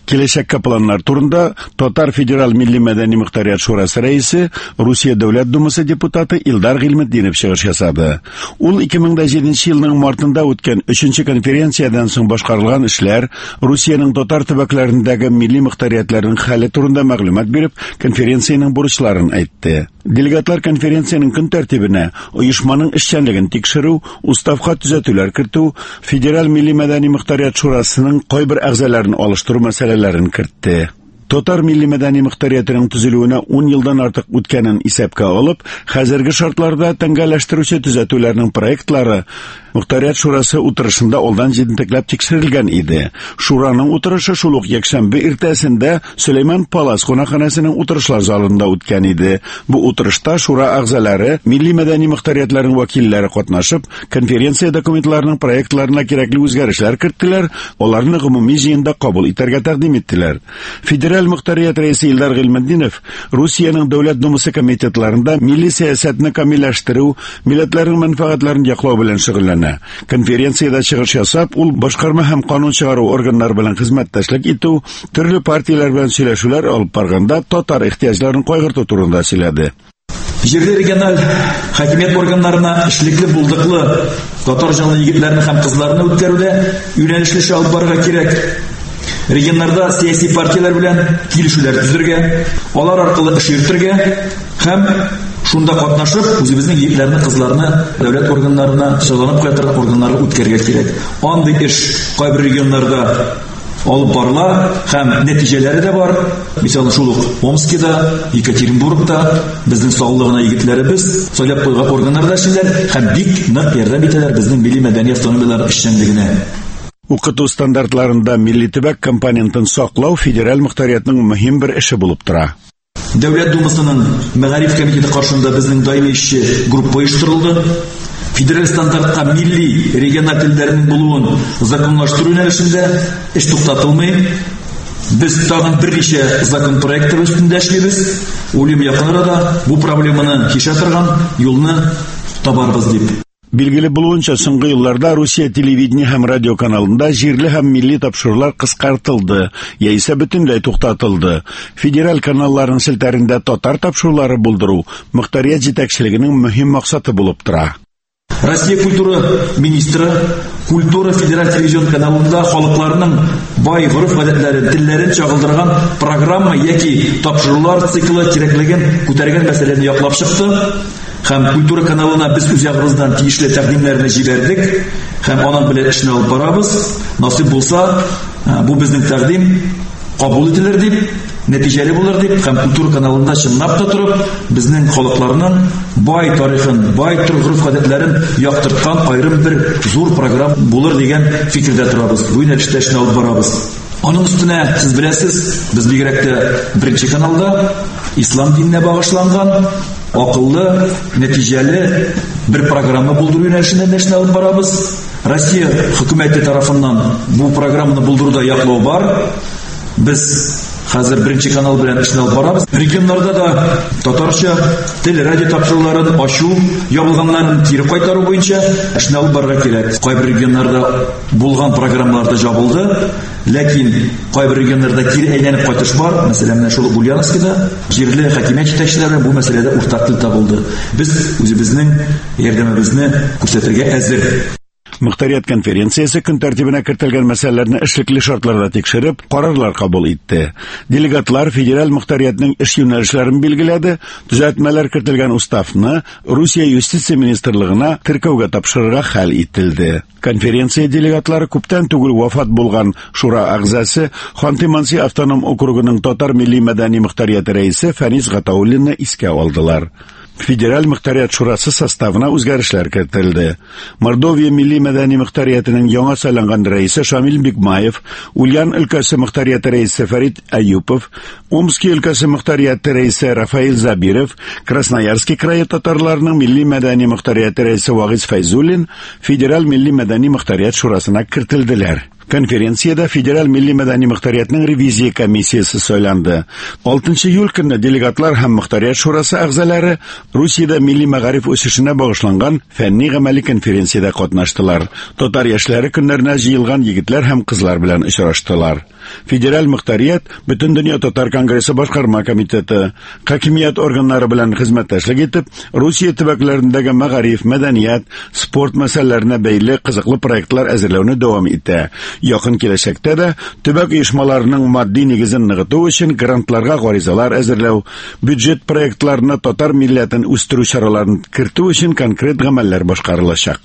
Киләчәккә планнар турында Татар федераль милли мәдәни мөхтәрият шурасы рәисе, Русия Дәүләт Думасы депутаты Илдар Гыйлметдинов чыгыш ясады. Ул ике мең җиденче елның мартында үткән өченче конференциядән соң башкарылган эшләр, Русиянең татар төбәкләрендәге милли мөхтәриятләрнең хәле турында мәгълүмат биреп, конференциянең бурычларын әйтте. Делегатлар конференциянең көн тәртибенә оешманың эшчәнлеген тикшерү, уставка төзәтүләр кертү, федераль милли мәдәни мөхтәрият шурасының кайбер әгъзаларын алыштыру мәсьәләләрен кертте. Татар милли мәдәни мөхтәриятының төзелүенә ун елдан артык үткәнен исәпкә алып, хәзерге шартларда тәңгәләштерүче төзәтүләрнең проектлары Мөхтәрият шурасы утырышында алдан җентекләп тикшерелгән иде. Шураның утырышы шул ук якшәмбе иртәсендә Сөләйман Палас кунакханәсенең утырышлар залында үткән иде. Бу утырышта шура әгъзалары, милли мәдәни мөхтәриятләрнең вәкилләре катнашып, конференция документларының проектларына кирәкле үзгәрешләр керттеләр, аларны гомуми җыенда кабул итәргә тәкъдим иттеләр. Федераль мөхтәрият рәисе Илдар Гыйлметдинов Русиянең Дәүләт Думасы комитетларында милли сәясәтне камилләштерү, милләтләрнең мәнфәгатьләрен яклау белән шөгыльләнә. Конференциядә чыгыш ясап, ул башкарма һәм канун чыгару органнары белән хезмәттәшлек итү, төрле партияләр белән сөйләшүләр алып барганда татар ихтияҗларын кайгырту турында сөйләде. Җирле региональ хакимият органнарына эшлекле булдыклы татар җанлы егетләрне һәм кызларны үткәрүдә юнәлешле эш алып барырга кирәк. Регионнарда сияси партияләр белән килешүләр төзергә, алар аркылы эш йөртергә һәм шунда катнашып, үзебезнең егетләрне, кызларны дәүләт органнарына, сайланып кайтыр органнарга үткәргә кирәк. Андый эш кайбер регионнарда алып барыла һәм нәтиҗәләре дә бар. Мисалы шул ук Омскида, Екатеринбургта безнең саулыгына егетләребез сайлап куйган органнарда эшләр һәм бик нык ярдәм итәләр безнең милли мәдәни автономияләр эшчәнлегенә. Укыту стандартларында милли төбәк компонентын саклау федераль мөхтәриятның мөһим бер эше булып тора. Дәүләт Думасының мәгариф комитеты каршында безнең даими эшче группа оештырылды. Федераль стандартка милли региональ телләрнең булуын законлаштыру юнәлешендә эш туктатылмый. Без тагын берничә закон проекты өстендә эшлибез. Улым якын арада бу проблеманы кичә торган юлны табарбыз дип. Билгеле булуынча, соңгы елларда Русия телевидение һәм радио каналында җирле һәм милли тапшырулар кыскартылды, яисә бөтенләй туктатылды. Федераль каналларның селтәрендә татар тапшырулары булдыру мөхтәрият җитәкчелегенең мөһим максаты булып тора. Россия культура министры культура федераль телевизион каналында халыкларның бай гореф-гадәтләрен, телләрен чагылдырган программа яки тапшырулар циклы кирәклеген күтәргән мәсьәләне яклап чыкты. Һәм культура каналына без үз ягыбыздан тиешле тәкъдимнәрне җибәрдек һәм аның белән эшне алып барабыз. Насыйп булса, бу безнең тәкъдим кабул ителер дип, нәтиҗәле булыр дип, һәм культура каналында чынлап та турып, безнең халыкларның бай тарихын, бай гореф-гадәтләрен яктырткан аерым бер зур программа булыр дигән фикердә торабыз. Бу юнәлештә эшне алып барабыз. Аның өстенә, сез беләсез, без бигрәк тә беренче каналда ислам диненә багышланган акыллы, нәтиҗәле бер программа булдыру юнәлешендә эшне алып барабыз. Россия хөкүмәте тарафыннан бу программаны булдыруда яклау бар. Без хәзер беренче канал белән эшне алып барабыз. Регионнарда да татарча тел радио тапшыруларын ачу, ябылганнарын кире кайтару буенча эшне алып барырга кирәк. Кайбер регионнарда булган программалар да жабылды, ләкин кайбер регионнарда кире әйләнеп кайтыш бар. Мәсәлән, менә шул Ульяновскида җирле хакимият җитәкчеләре бу мәсьәләдә уртак тел табылды. Без үзебезнең ярдәмебезне күрсәтергә әзер. Мөхтәрият конференциясе көн тәртибенә кертелгән мәсьәләләрне эшлекле шартларда тикшереп, карарлар кабул итте. Делегатлар федераль мөхтәриятның эш юнәлешләрен билгеләде, төзәтмәләр кертелгән уставны Русия юстиция министрлыгына теркәүгә тапшырырга хәл ителде. Конференция делегатлары күптән түгел вафат булган шура әгъзасы Ханты-Манси автоном округының татар милли мәдәни мөхтәрияте рәисе Фәнис Гатауллинны искә алдылар. Федераль мөхтәрият шурасы составына үзгәрешләр кертелде. Мордовия милли мәдәни мөхтәриятының яңа сайланган рәисе Шамил Бикмаев, Ульян өлкәсе мөхтәрияте рәисе Фәрит Әюпов, Омский өлкәсе мөхтәрияте рәисе Рафаил Забиров, Красноярский крае татарларының милли мәдәни мөхтәрияте рәисе Вагыз Файзуллин федераль милли мәдәни мөхтәрият шурасына кертелделәр. Konferensiyada Federal Milliy madaniy muxtariyatning reviziya komissiyasi saylandi. oltinchi iyul kuni delegatlar ham muxtariyat shurasi a'zolari Rusiyada milliy ma'arif o'sishine bag'ishlangan fanniy amaliy konferensiyada qatnashdilar. Tatar yoshlari kunlarına jiyilgan yigitlar ham qizlar bilan uchrashdilar. Federal muxtariyat butun dunyo Tatar kongressi boshqarma komiteti, hokimiyat organlari bilan xizmatdashlik etib, Rossiya tubaklarındagi ma'arif, madaniyat, sport masalalarına bəyli qiziqli proyektlar әзерләүне davom etdi. Yaqin kelajakda da tubak uyushmalarining moddiy negizini nig'ituv uchun grantlarga g'arizalar әзерләү, byudjet proyektlarini Tatar millatini o'stiruv choralarini kirituv uchun konkret amallar boshqarilacak.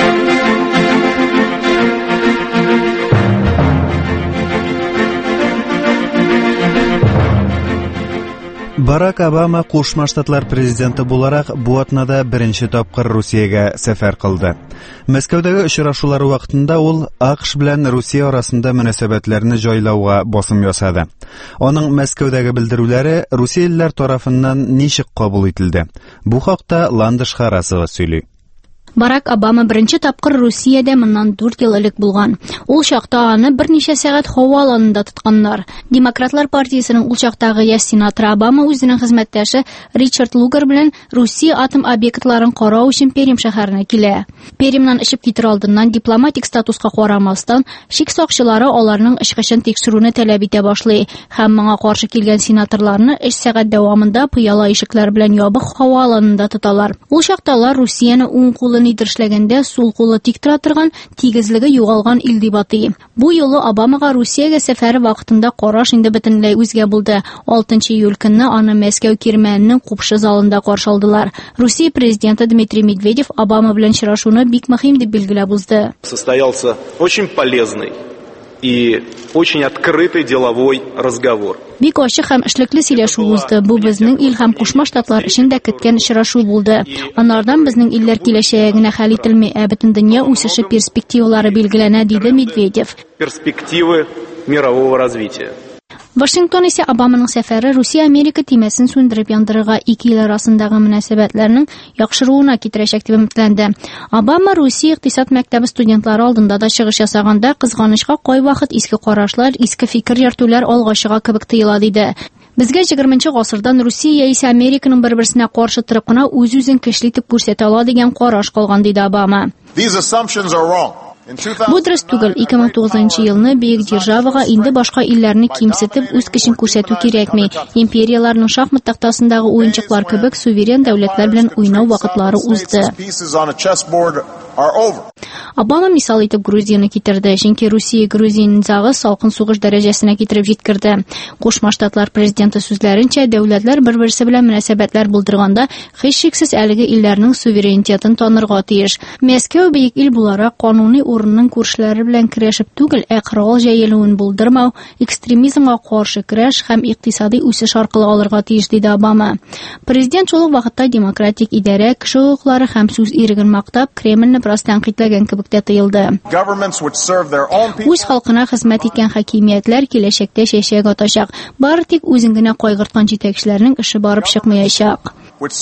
Барак Обама Кушма Штатлар президенты буларак бу атнада беренче тапкыр Русиягә сәфәр кылды. Мәскәүдәге очрашулар вакытында ул АКШ белән Русия арасында мөнәсәбәтләрне җайлауга басым ясады. Аның Мәскәүдәге белдерүләре Русиялеләр тарафыннан ничек кабул ителде? Бу хакта Ландыш Харасова сөйли. Барак Обама беренче тапкыр Русиядә моннан дүрт ел элек булган. Ул чакта аны берничә сәгать һава аланында тотканнар. Демократлар партиясенең ул чактагы яшь сенаторы Обама үзенең хезмәттәше Ричард Лугар белән Русия атом объектларын карау өчен Пермь шәһәренә килә. Пермьнән очып китер алдыннан дипломатик статуска карамастан шик сакчылары аларның эшкәчен тикшерүне таләп итә башлый һәм моңа каршы килгән сенаторларны өч сәгать дәвамында пыяла ишекләр белән ябык һава аланында тоталар. Ул чакталар Русияны уң кулы нидершләгәндә сул кулы тик тора торган, тигезлеге югалган ил дип атый. Бу юлы Обамага Русиягә сәфәре вакытында караш инде бөтенләй үзгә булды. алтынчы июль көнне аны Мәскәү кирмәненең купшы залында каршы алдылар. Русия президенты Дмитрий Медведев Обама белән очрашуны бик мөһим дип билгеләп узды. Состоялся очень полезный и очень открытый деловой разговор. Бик ачык һәм эшлекле сөйләшү узды. Бу безнең ил һәм Кушма Штатлар өчен дә көткән очрашу булды. Анардан безнең илләр киләчәгенә хәл ителми, ә бөтен дөнья үсеше перспективалары билгеләнә, диде Медведев. Перспективы мирового развития. Вашингтон исә Обаманың сәфәре Русия-Америка тимәсен сүндереп яндырырга ике ил арасындагы мөнәсәбәтләрнең яхшыруына китерәчәк дип өметләнде. Обама Русия икътисад мәктәбе студентлары алдында да чыгыш ясаганда кызганычка кайвакыт иске карашлар, иске фикер йөртүләр алга чыга кебек тоела диде. Безгә егерменче гасырдан Русия яисә Американың бер-берсенә каршы торып кына үз-үзен көчле итеп күрсәтә ала дигән караш калган диде Обама. Бу дөрес түгел. ике мең тугызынчы елны бөек державага инде башка илләрне кимсетеп үз көчен күрсәтү кирәкми. Империяларның шахмат тактасындагы уенчыклар кебек суверен дәүләтләр белән уйнау вакытлары узды. Обама мисал итеп Грузияны китерде, чөнки Русия Грузиянагы салкын сугыш дәрәҗәсенә китереп җиткерде. Кушма Штатлар президенты сүзләренчә, дәүләтләр бер-берсе белән мөнәсәбәтләр булдырганда һичшиксез әлеге илләрнең суверенитетын танырга тиеш. Мәскәү бөек ил буларак кануни урынның күршләре белән көрәшеп түгел, ә корал җәелүен булдырмау, экстремизмга каршы көрәш һәм икътисади үсеш аркылы алырга тиеш, диде Обама. Президент шул ук вакытта демократик идарә, кеше хукуклары һәм сүз иреген мактап, Кремльне бераз тәнкыйтьләгән кебек тә тоелды. Үз халкына хезмәт иткән хакимиятләр киләчәктә чәчәк атачак. Бары тик үзен генә кайгырткан җитәкчеләрнең эше барып чыкмаячак.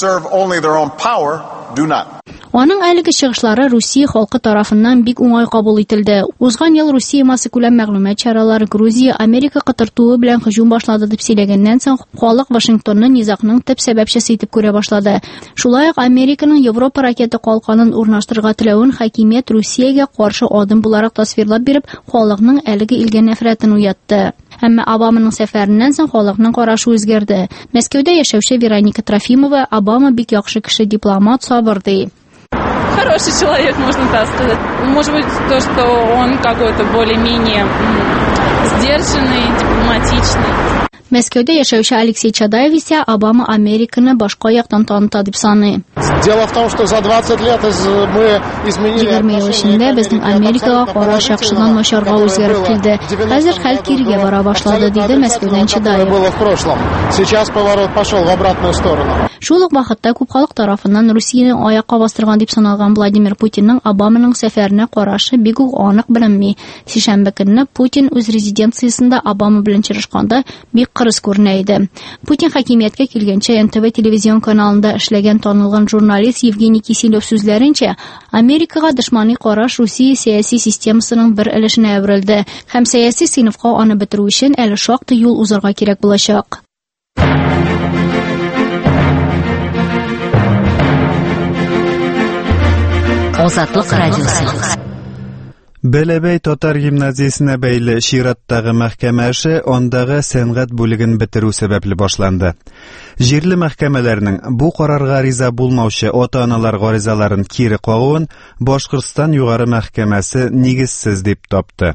Аның әлеге чыгышлары Русия халкы тарафыннан бик уңай кабул ителде. Узган ел Русия масса күләм мәгълүмат чаралары Грузия Америка кытыртуы белән һөҗүм башлады дип сөйләгәннән соң, халык Вашингтонны низакның төп сәбәпчесе итеп күрә башлады. Шулай ук Американың Европа ракета калканын урнаштырырга теләвен хакимият Русиягә каршы адым буларак тасвирлап биреп, халыкның әлеге илгә нәфрәтен уятты. Әмма Обаманың сәфәреннән соң халыкның карашы үзгәрде. Мәскәүдә яшәүче Вероника Трофимова Обама бик яхшы кеше, дипломат, сабыр ди. Хороший человек, можно так сказать. Может быть, то, что он какой-то более-менее сдержанный, дипломатичный. Мәскәүдә яшәүче Алексей Чадаев исә Обама Американы башка яктан таныта дип саный. Дело в том, что за двадцать лет мы изменили егерме ел эчендә безнең Америкага караш яхшыдан начарга үзгәреп килде. Хәзер хәл кирегә бара башлады, диде Мәскәүдән Чадаев. Было в прошлом. Сейчас поворот пошел в обратную сторону. Шул ук вакытта күп халык тарафыннан Русияны аякка бастырган дип саналган Владимир Путинның Обаманың сәфәренә карашы бик үк анык беленми. Сишәмбе көнне Путин үз резиденциясендә Обама белән чирышканда бик кырыс күренә иде. Путин хакимияткә килгәнчә эн тэ вэ телевизион каналында эшләгән танылган журналист Евгений Киселев сүзләренчә, Америкага дошмани караш Русия сәяси системасының бер өлешенә әверелде һәм сәяси сыйныфка аны бетерү өчен әле шактый юл узарга кирәк булачак. Азатлык радиосы. Бәләбәй татар гимназиясенә бәйле Шираттагы мәхкәмә эше андагы сәнгать бүлеген бетерү сәбәпле башланды. Җирле мәхкәмәләрнең бу карарга риза булмаучы ата-аналар гаризаларын кире кагуын Башкортстан югары мәхкәмәсе нигезсез дип тапты.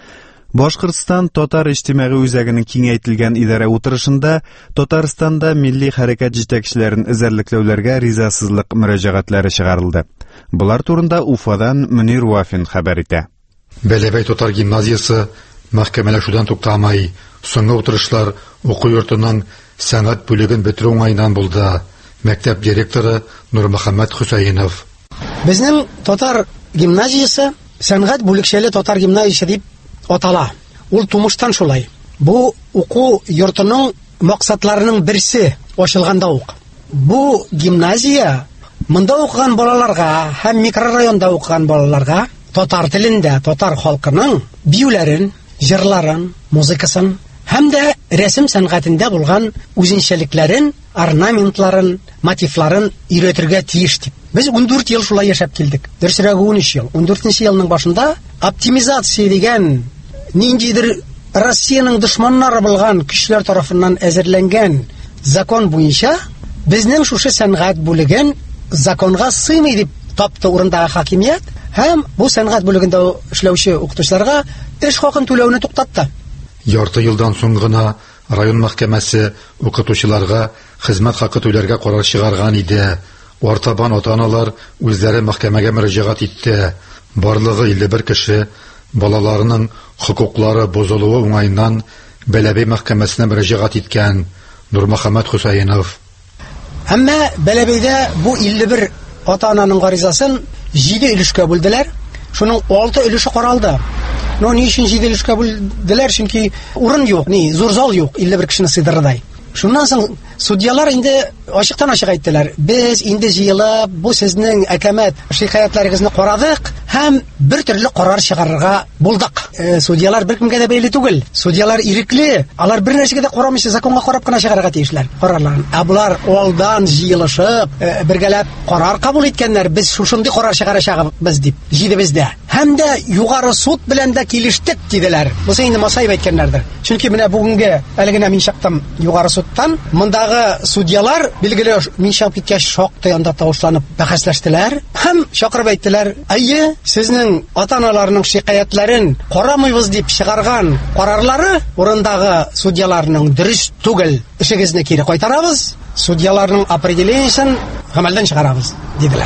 Башкортстан татар иҗтимагый үзәгенең киңәйтелгән идарә утырышында Татарстанда милли хәрәкәт җитәкчеләрен эзәрлекләүләргә ризасызлык мөрәҗәгатьләре чыгарылды. Булар турында Уфадан Мөнир Вафин хәбәр итә. Бәләбәй татар гимназиясе мәхкәмәләшүдән туктамай, соңгы утырышлар уку йортының сәнгать бүлеген бетерү уңайыннан булды. Мәктәп директоры Нурмөхәммәд Хөсәенов. Безнең татар гимназиясе сәнгать бүлекчәле татар гимназиясе дип атала. Ул тумыштан шулай. Бу уку йортының максатларының берсе ачылганда ук. Бу гимназия монда укыган балаларга һәм микрорайонда укыган балаларга татар телендә татар халкының биюләрен, җырларын, музыкасын һәм дә рәсем сәнгатендә булган үзенчәлекләрен, орнаментларын, мотивларын өйрәтергә тиеш дип. Без ундүрт ел шулай яшәп килдек. Дөресрәге унөч ел. ундүртенче елның башында оптимизация дигән ниндидер Россиянең дошманнары булган көчләр тарафыннан әзерләнгән закон буенча безнең шушы сәнгать бүлеген законга сыймый дип тапты урындагы хакимият һәм бу сәнгать бүлегендә эшләүче укытучыларга эш хакын түләүне туктатты. Ярты елдан соң гына район мәхкәмәсе укытучыларга хезмәт хакы түләргә карар чыгарган иде. Артабан ата-аналар үзләре мәхкәмәгә мөрәҗәгать итте. Барлыгы илле бер кеше балаларының хокуклары бозылуы уңайыннан Бәләбәй мәхкәмәсенә мөрәҗәгать иткән. Нурмөхәммәд Хөсәенов. Әмма Бәләбәйдә бу илле бер ата-ананың гаризасын җиде өлешкә бүлделәр. Шуның алты өлеше каралды. Но ни өчен җиде өлешкә бүлделәр? Чөнки урын юк, ни зур зал юк, илле бер кешене сыйдырырдай. Шуннан соң судьялар инде ачыктан ачык әйттеләр. Без инде җыелып бу сезнең әкәмәт шикаятьләрегезне карадык һәм бер төрле карар чыгарырга булдык. Э, судьялар беркемгә дә бәйле түгел. Судьялар ирекле, алар бер нәрсәгә дә карамыйча законга карап кына чыгарырга тиешләр карарларын. Ә булар алдан җыелышып, э, бергәләп карар кабул иткәннәр. Без шушындый карар чыгарачакбыз дип, җидебездә. Һәм дә югары суд белән дә килештек диделәр. Бу инде Масаев әйткәннәрдер. Чөнки менә бүгенге әлегенә мин чыктым югары суттан. Мондагы судьялар билгеле мин чыгып киткәч шактый анда тавышланып бәхәсләштеләр һәм чакырып әйттеләр: "Әйе, сезнең ата-аналарның шикаятларын карамыйбыз дип чыгарган карарлары урындагы судьяларның дөрес түгел. Эшегезне кире кайтарабыз, судьяларның определениясын гамәлдән чыгарабыз", диделәр.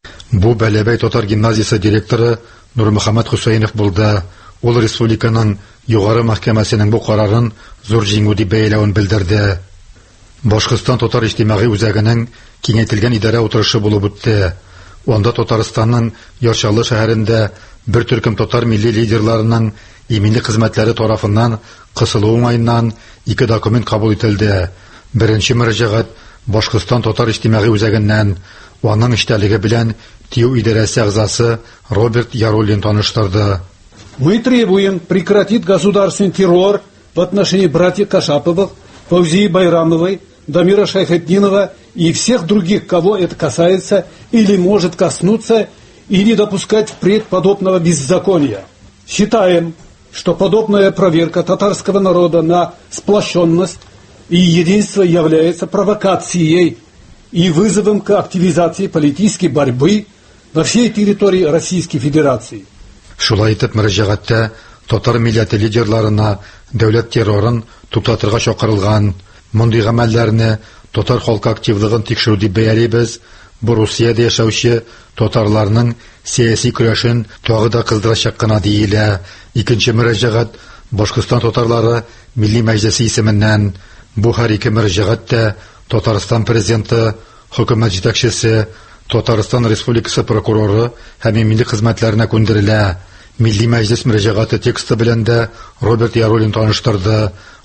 Бу Бәләбәй татар гимназиясе директоры Нурмөхәммәд Хөсәенов булды. Ул республиканың югары мәхкәмәсенең бу карарын зур җиңү дип бәяләвен белдерде. Башкортстан татар иҗтимагый үзәгенең киңәйтелгән идарә утырышы булып үтте. Анда Татарстанның Ярчалы шәһәрендә бер төркем татар милли лидерларының иминлек хезмәтләре тарафыннан кысылу уңайыннан ике документ кабул ителде. Беренче мөрәҗәгать Башкортстан татар иҗтимагый үзәгеннән, аның эштәлеге белән ТИҮ идарәсе әгъзасы Роберт Яруллин таныштырды. Мы требуем прекратить государственный террор в отношении братьев Кашаповых, Фаузии Байрамовой, Дамира Шайхетдинова и всех других, кого это касается или может коснуться, и не допускать впредь подобного беззакония. Считаем, что подобная проверка татарского народа на сплощенность и единство является провокацией и вызовом к активизации политической борьбы на всей территории Российской Федерации. Шулай итеп мөрәҗәгатьтә татар милләте лидерларына дәүләт террорын туктатырга чакырылган. Мондый гамәлләрне татар халкы активлыгын тикшерү дип бәялибез. Бу Русиядә яшәүче татарларның сәяси көрәшен тагы да кыздырачак кына диелә. Икенче мөрәҗәгать Башкортстан татарлары Милли Мәҗлесе исеменнән. Бу һәр ике мөрәҗәгатьтә Татарстан президенты, хөкүмәт җитәкчесе, Татарстан Республикасы прокуроры һәм милли хезмәтләренә күндерелә. Милли Мәҗлес мөрәҗәгате тексты белән дә Роберт Яруллин таныштырды.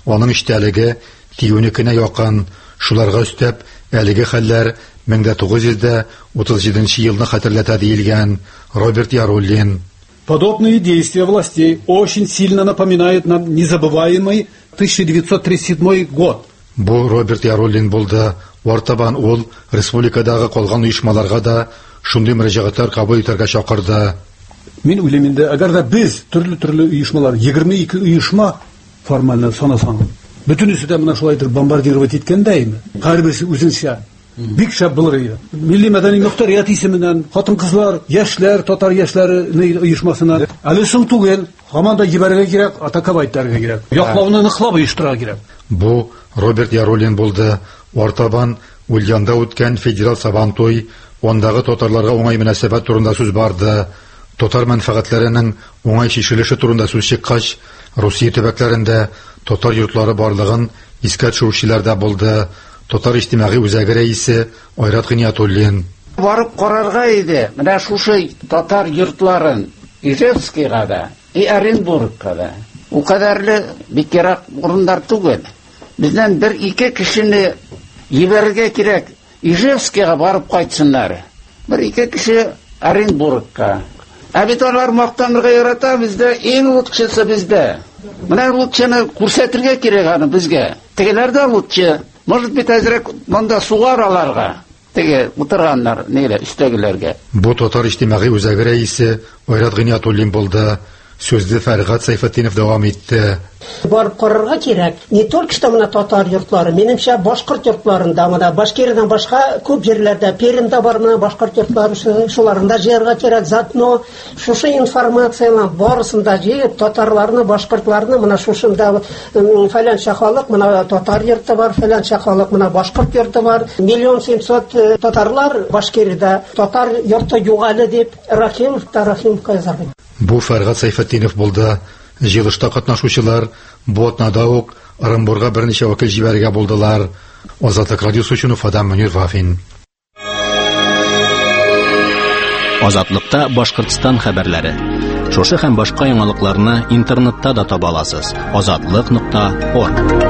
аның эчтәлеге тигүнекенә якын. Шуларга өстәп, әлеге хәлләр мең тугыз йөз утыз җиденче елны хәтерләтә диелгән Роберт Яруллин. Подобные действия властей очень сильно напоминают нам незабываемый тысяча девятьсот тридцать седьмой год. Бу Роберт Яруллин булды. Вартабан ул республикадагы калган оешмаларга да шундый мөрәҗәгатьләр кабул итәргә чакырды. Мин уйлыйм инде, әгәр дә без төрле-төрле оешмалар, егерме ике оешма формально санасаң, бөтенесе дә менә шулайдыр бомбардировать иткәндәйме? Һәрберсе үзенчә бик шәп булыр иде. Милли мәдәни мөхтәрият исеменнән хатын-кызлар, яшьләр, татар яшьләре оешмасына әле соң түгел, һаман да җибәрергә кирәк, атаковать итәргә кирәк. Яклауны ныклап оештырырга кирәк. Бу Роберт Яруллин булды. Вартабан Ульянда үткән федераль сабантуй, ондагы татарларга уңай мөнәсәбәт турында сүз барды. Татар мәнфәгатьләренең уңай шишелеше турында сүз чыккач, Русия төбәкләрендә татар йортлары барлыгын искә төшерүчеләр дә булды. Татар иҗтимагый үзәге рәисе Айрат Гыниятуллин. Барып карарга иде. Менә шушы татар йортларын Ижевскийга да, и Оренбургка да. У кадәрле бик ерак урыннар түгел. Бездән бер-ике кешене ебәрергә кирәк. Ижевскийга барып кайтсыннар. Бер-ике кеше Оренбургка. Ә бит алар мактанырга ярата, бездә иң лучшысы бездә. Менә лучшыны күрсәтергә кирәк аны безгә. Тегеләр дә лучшы. Может быть, әзрәк монда сугар аларга. Теге утырганнар, нигә үстәгеләргә. Бу татар иҗтимагый үзәге рәисе Айрат Гыниятуллин булды. Сүзде Фәргат Сайфетдинов дәвам итте. Барып карарга кирәк. Не только что менә татар йортлары, минемчә башкорт йортларында, менә Башкириядан башка күп җирләрдә, Пермдә бар менә башкорт йортлары, шуларында җыярга кирәк. Затно шушы информацияләр барысында җыеп, татарларны, башкортларны менә шушында фәләнчә халык, менә татар йорты бар, фәләнчә халык, менә башкорт йорты бар. Миллион семьсот татарлар Башкириядә, татар йорты югалы дип Рахимов та Рахимовка язган. Бу Фәргат Сайфетдинов булды. Җыелышта катнашучылар бу атнада ук Оренбургка берничә вакыт җибәрергә булдылар. Азатлык радиосы өчен Уфадан Мөнир Вафин. Азатлыкта Башкортстан хәбәрләре. Шушы һәм башка яңалыкларны интернетта да таба аласыз. азатлык нокта орг.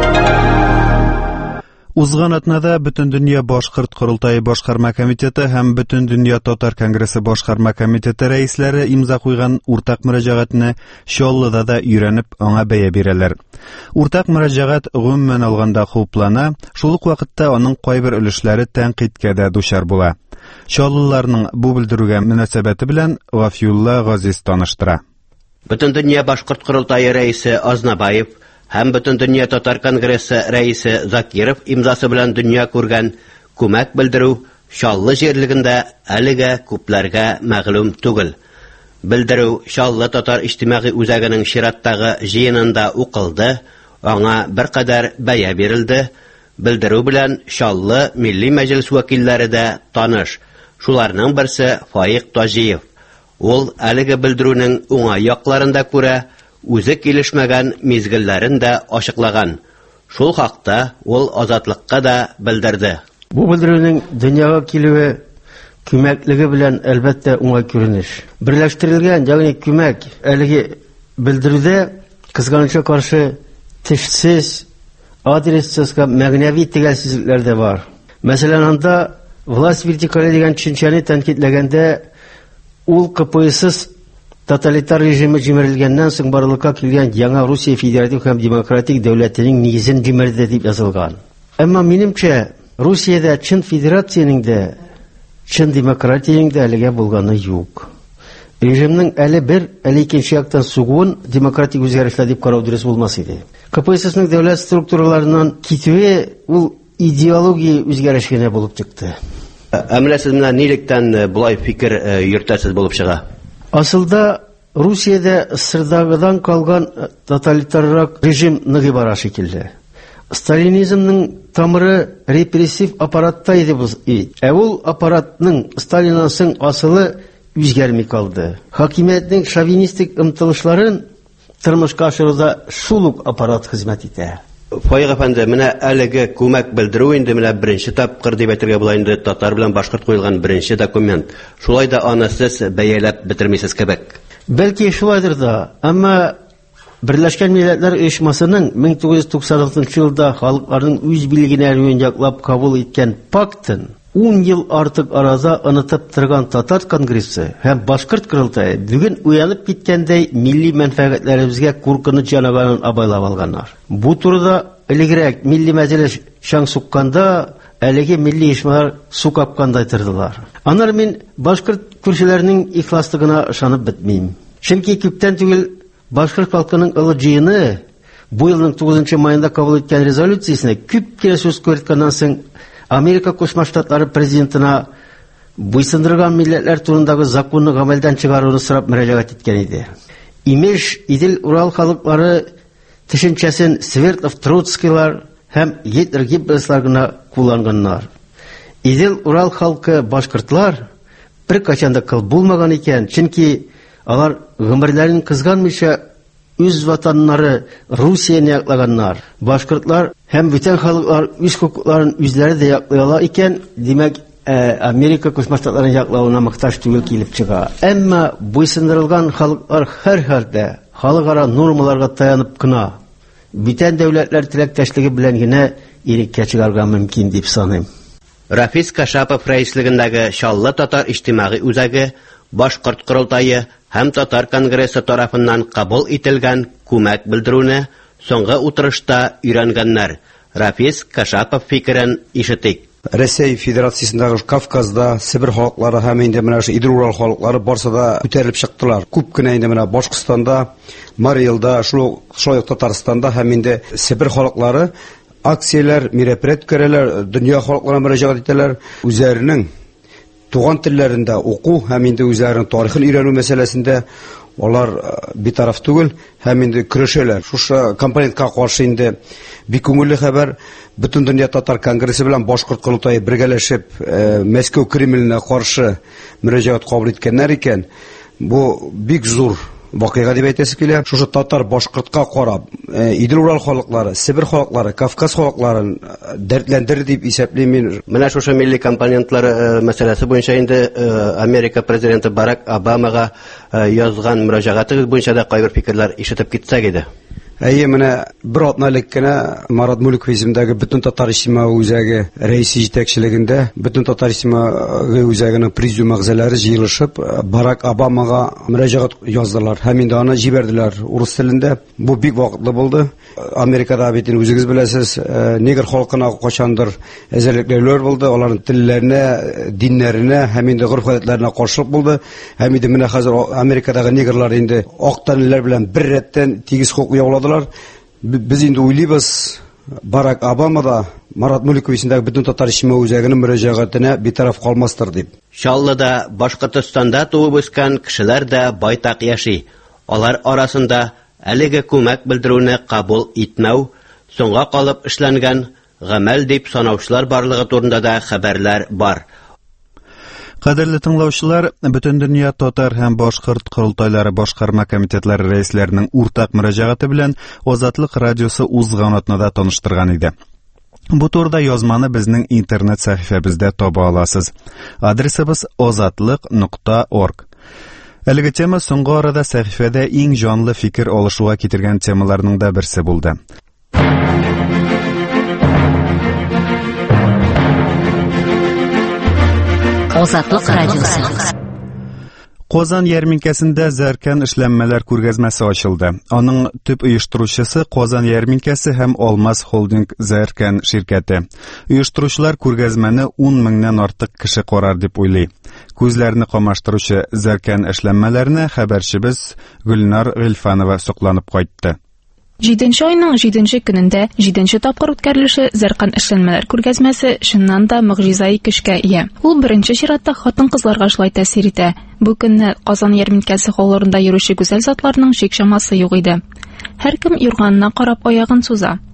Узган атнада Бөтендөнья башкорт курултайы башкарма комитеты һәм Бөтендөнья татар конгрессы башкарма комитеты рәисләре имза куйган уртак мөрәҗәгатьне Чаллыда да өйрәнеп, аңа бәя бирәләр. Уртак мөрәҗәгать гомумән алганда хуплана, шул ук вакытта аның кайбер өлешләре тәнкыйтькә дә дучар була. Чаллыларның бу белдерүгә мөнәсәбәте белән Гафиулла Газиз таныштыра. Бөтендөнья башкорт курултайы рәисе Азнабаев һәм Бөтендөнья татар конгрессы рәисе Закиров имзасы белән дөнья күргән күмәк белдерү Чаллы җирлегендә әлегә күпләргә мәгълүм түгел. Белдерү Чаллы татар иҗтимагый үзәгенең чираттагы җыенында укылды, аңа беркадәр бәя бирелде. Белдерү белән Чаллы милли мәҗлес вәкилләре дә таныш. Шуларның берсе Фаик Таҗиев. Ул әлеге белдерүнең уңай якларында күрә, үзе килешмәгән мизгелләрен дә ачыклаган. Шул хакта ул Азатлыкка да белдерде. Бу белдерүнең дөньяга килүе күмәклеге белән әлбәттә уңай күренеш. Берләштерелгән, ягъни күмәк әлеге белдерүдә кызганычка каршы тешсез, адрессыз һәм мәгънәви төгәлсезлекләр дә бар. Мәсәлән, анда власть вертикале дигән төшенчәне тәнкыйтьләгәндә ул КПСС тоталитар режимы җимерелгәннән соң барлыкка килгән яңа Русия федератив һәм демократик дәүләтенең нигезен җимерде дип язылган. Әмма минемчә, Русиядә чын федерациянең дә, чын демократиянең дә әлегә булганы юк. Режимның әле бер, әле икенче яктан сугуын демократик үзгәрешләр дип карау дөрес булмас иде. КПССның дәүләт структураларыннан китүе ул идеология үзгәрешенә булып чыкты. Әмма сез менә нилектән булай фикер йөртәсез булып чыга? Асылда Русиядә сырдагыдан калган тоталитаррак режим ныгы бара шикелле. Сталинизмның тамыры репрессив аппаратта иде бу. Ә ул аппаратның Сталиннан соң асылы үзгәрми калды. Хакимиятның шовинистик ымтылышларын тормышка ашыруда шул ук аппарат хезмәт итә. Фаик әфәнде, менә әлеге күмәк белдерү инде менә беренче тапкыр дип әйтергә була инде татар белән башкорт куелган беренче документ. Шулай да аны сез бәяләп бетермисез кебек. Бәлки шулайдыр да, әмма Birleşken Milletler Uyuşmasының мең тугыз йөз туксан алтынчы елда халыкларның үз билгеләрен яклап кабул иткән пактын ун ел артык арада онытып торган татар конгрессы һәм башкорт курултайы бүген уянып киткәндәй милли мәнфәгатьләребезгә куркыныч җанаварын абайлап алганнар. Бу турыда элегрәк милли мәҗлес шаң сукканда, әлеге милли ишмалар су капкандай тордылар. Аннары мин башкорт күршеләренең ихласлыгына ышанып бетмим. Чөнки күптән түгел башкорт халкының ылы җыены бу елның тугызынчы майында кабул иткән резолюциясенә күп кире сүз күрткәннән соң Америка Кушма Штатлары президентына буйсындырган милләтләр турындагы законны гамәлдән чыгаруны сорап мөрәҗәгать иткән иде. Имеш Идел Урал халыклары төшенчәсен Свердлов Троцкийлар һәм Гитлер Геббельслар гына кулланганнар. Идел Урал халкы башкортлар бер качанда кыл булмаган икән, чөнки алар гомерләрен кызганмыйча үз ватаннары Русияны яклаганнар. Башкортлар һәм бүтән халыклар үз хукукларын үзләре дә яклый ала икән, димәк, Америка Кушма Штатларын яклауына мохтаҗ түгел килеп чыга. Әмма буйсындырылган халыклар һәр хәлдә халыкара нормаларга таянып кына бүтән дәүләтләр теләктәшлеге белән генә иреккә чыгарга мөмкин дип саныйм. Рафис Кашапов рәислегендәге Чаллы татар иҗтимагый үзәге Башкорт курултайы һәм Татар конгрессы тарафыннан кабул ителгән күмәк белдерүне соңгы утырышта өйрәнгәннәр. Рафис Кашапов фикерен ишетик. Россия Федерациясындагы Кавказда Сибир халыклары һәм инде менә шу Идел Урал халыклары барса да күтәрелеп чыктылар. Күп кенә инде менә Башкортстанда, Марилда, шулай ук Татарстанда һәм инде Сибир халыклары акцияләр, мероприятияләр күрәләр, дөнья халыкларына мөрәҗәгать итәләр, үзләренең туган телләрендә уку һәм инде үзләренең тарихын өйрәнү мәсьәләсендә алар битараф түгел һәм инде көрәшәләр. Шушы компонентка каршы инде бик күңелле хәбәр. Бөтен дөнья татар конгрессы белән башкорт курултайы бергәләшеп Мәскәү Кремленә каршы мөрәҗәгать кабул иткәннәр икән. Бу бик зур вакыйга дип әйтәсе килә. Шушы татар башкортка карап, Идел Урал халыклары, Сибир халыклары, Кавказ халыкларын дәртләндерде дип исәплим мин. Менә шушы милли компонентлар мәсьәләсе буенча инде Америка президенты Барак Обамага язган мөрәҗәгатыгыз буенча да кайбер фикерләр ишетеп китсәк иде. Әйе, менә бер атналык кенә Марат Муликов исемендәге бөтен татар иҗтимагый үзәге рәисе җитәкчелегендә бөтен татар иҗтимагый үзәгенең президиум әгъзалары җыелышып Барак Обамага мөрәҗәгать яздылар һәм инде аны җибәрделәр урыс телендә. Бу бик вакытлы булды. Америкада бит үзегез беләсез, негр халкына качандыр әзерлекләр булды, аларның телләренә, диннәренә һәм инде горф-гадәтләренә каршылык булды. Һәм инде менә хәзер Америкадагы негрлар инде ак тәнлеләр белән бер рәттән тигез хукук яуладылар. Без инде уйлыйбыз, Барак Обама да Марат Муликов исемендәге бөтен татар иҗтимагый үзәгенең мөрәҗәгатенә битараф калмастыр дип. Чаллыда, Башкортстанда туып үскән кешеләр дә байтак яши. Алар арасында әлеге күмәк белдерүне кабул итмәү, соңга калып эшләнгән гамәл дип санаучылар барлыгы турында да хәбәрләр бар. Кадерле тыңлаучылар, бөтен дөнья татар һәм башкорт курултайлары башкарма комитетлары рәисләренең уртак мөрәҗәгате белән Азатлык радиосы узган атнада таныштырган иде. Бу турыда язманы безнең интернет сәхифәбездә таба аласыз. Адресыбыз азатлык нокта орг. Әлеге тема соңгы арада сәхифәдә иң җанлы фикер алышуга китергән темаларның да берсе булды. Азатлык радиосы. Казан ярминкәсендә Зәркән эшләнмәләр күргәзмәсе ачылды. Аның төп оештыручысы Казан ярминкәсе һәм Алмаз холдинг Зәркән ширкәте. Оештыручылар күргәзмәне ун меңнән артык кеше карар дип уйлый. Күзләрне камаштыручы Зәркән эшләнмәләренә хәбәрчебез Гөлнар Гыйлфанова сокланып кайтты. җиденче айның җиденче көнендә җиденче тапкыр үткәрелүче Зәркән эшләнмәләр күргәзмәсе чыннан да мөгъҗизаи көчкә ия. Ул беренче чиратта хатын-кызларга шулай тәэсир итә. Бу көнне Казан ярминкәсе халларында йөрүче гүзәл затларның чик-чамасы юк иде. Һәркем юрганына карап аягын суза.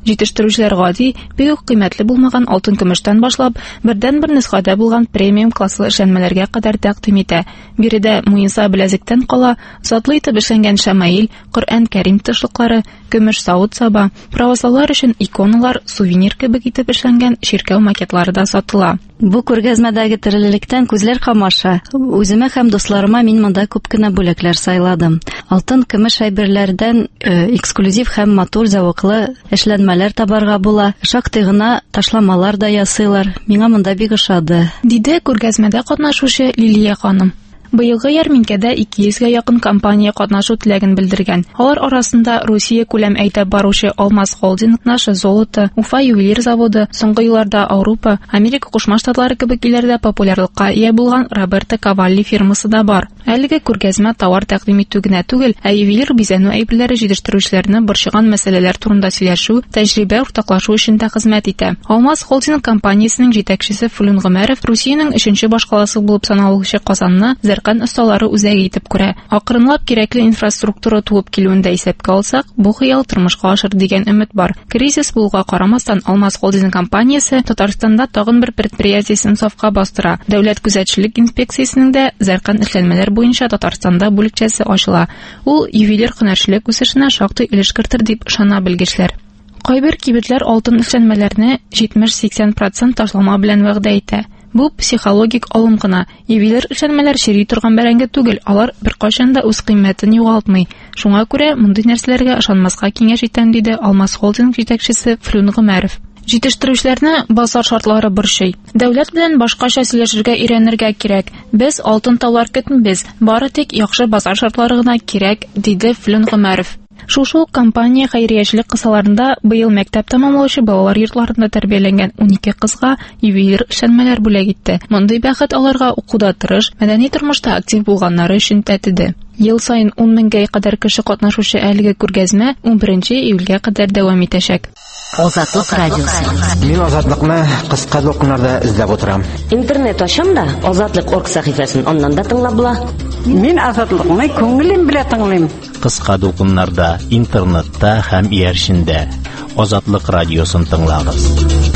Җитештерүчеләр гади, бик үк кыйммәтле булмаган алтын-көмештән башлап, бердән-бер нөсхәдә булган премиум класслы эшләнмәләргә кадәр тәкъдим итә. Биредә муенса беләзектән кала, затлы итеп эшләнгән шәмаил, Коръән Кәрим тышлыклары, көмеш савыт саба, православлар өчен иконалар, сувенир кебек итеп эшләнгән чиркәү макетлары да сатыла. Бу күргәзмәдәге тереллектән күзләр камаша. Үземә һәм дусларыма мин монда күп кенә бүләкләр сайладым. Алтын, көмеш әйберләрдән э, эксклюзив һәм матур зәвыклы эшләнмәләр табарга була. Шактый гына ташламалар да ясыйлар. Миңа монда бик ошады. Диде күргәзмәдә катнашучы Лилия ханым. Быелгы ярминкәдә ике йөзгә якын компания катнашу теләген белдергән. Алар арасында Русия күләм әйтеп баручы Алмаз холдинг, Наше золото, Уфа ювелир заводы, соңгы елларда Ауропа, Америка Кушма Штатлары кебек илләрдә популярлыкка ия булган Роберто Кавалли фирмасы да бар. Әлеге күргәзмә товар тәкъдим итү генә түгел, ә ювелир бизәнү әйберләре җитештерүчеләрне борчыган мәсьәләләр турында сөйләшү, тәҗрибә уртаклашу өчен дә хезмәт итә. Алмаз холдинг компаниясенең җитәкчесе Флюн Гомәров Русиянең өченче башкаласы булып саналучы Казанны Зәркан осталары үзәге итеп күрә. Акрынлап кирәкле инфраструктура туып килүендә исәпкә алсак, бу хыял тормышка ашыр дигән өмет бар. Кризис булуга карамастан, Алмаз холдинг компаниясе Татарстанда тагын бер предприятиесен сафка бастыра. Дәүләт күзәтчелек инспекциясенең дә Зәркан эшләнмәләр буенча Татарстанда бүлекчәсе ачыла. Ул ювелир һөнәрчелек үсешенә шактый өлеш кертер дип ышана белгечләр. Кайбер кибетләр алтын эшләнмәләрне җитмеш-сиксән процент ташлама белән вәгъдә итә. Бу психологик алым гына. Ювелир эшләнмәләр чири торган бәрәңге түгел, алар беркайчан да үз кыйммәтен югалтмый. Шуңа күрә мондый нәрсәләргә ышанмаска киңәш итәм, диде Алмаз холдинг җитәкчесе Флюн Гомәров. Җитештерүчеләрне базар шартлары борчый. Дәүләт белән башкача сөйләшергә өйрәнергә кирәк. Без алтын таулар көтмибез, бары тик яхшы базар шартлары гына кирәк, диде Флюн Гомәров. Шушы компания хәйриячелек кысаларында быел мәктәп тәмамлаучы балалар йортларында тәрбияләнгән унике кызга ювелир эшләнмәләр бүләк итте. Мондый бәхет аларга укуда тырыш, мәдәни тормышта актив булганнары өчен тәтеде. Ел сайын ун меңгә кадәр кеше катнашучы әлеге күргәзмә унберенче июльгә кадәр дәвам итәчәк. Азатлык радиосы. Мин азатлыкны кыска докумнарда эзләп утырам. Интернет ачам да Азатлык орг сәхифәсен аннан да тыңлап була. Мин азатлыкны күңелем белән тыңлыйм. Кыска докумнарда, интернетта һәм иярчендә Азатлык радиосын тыңлагыз.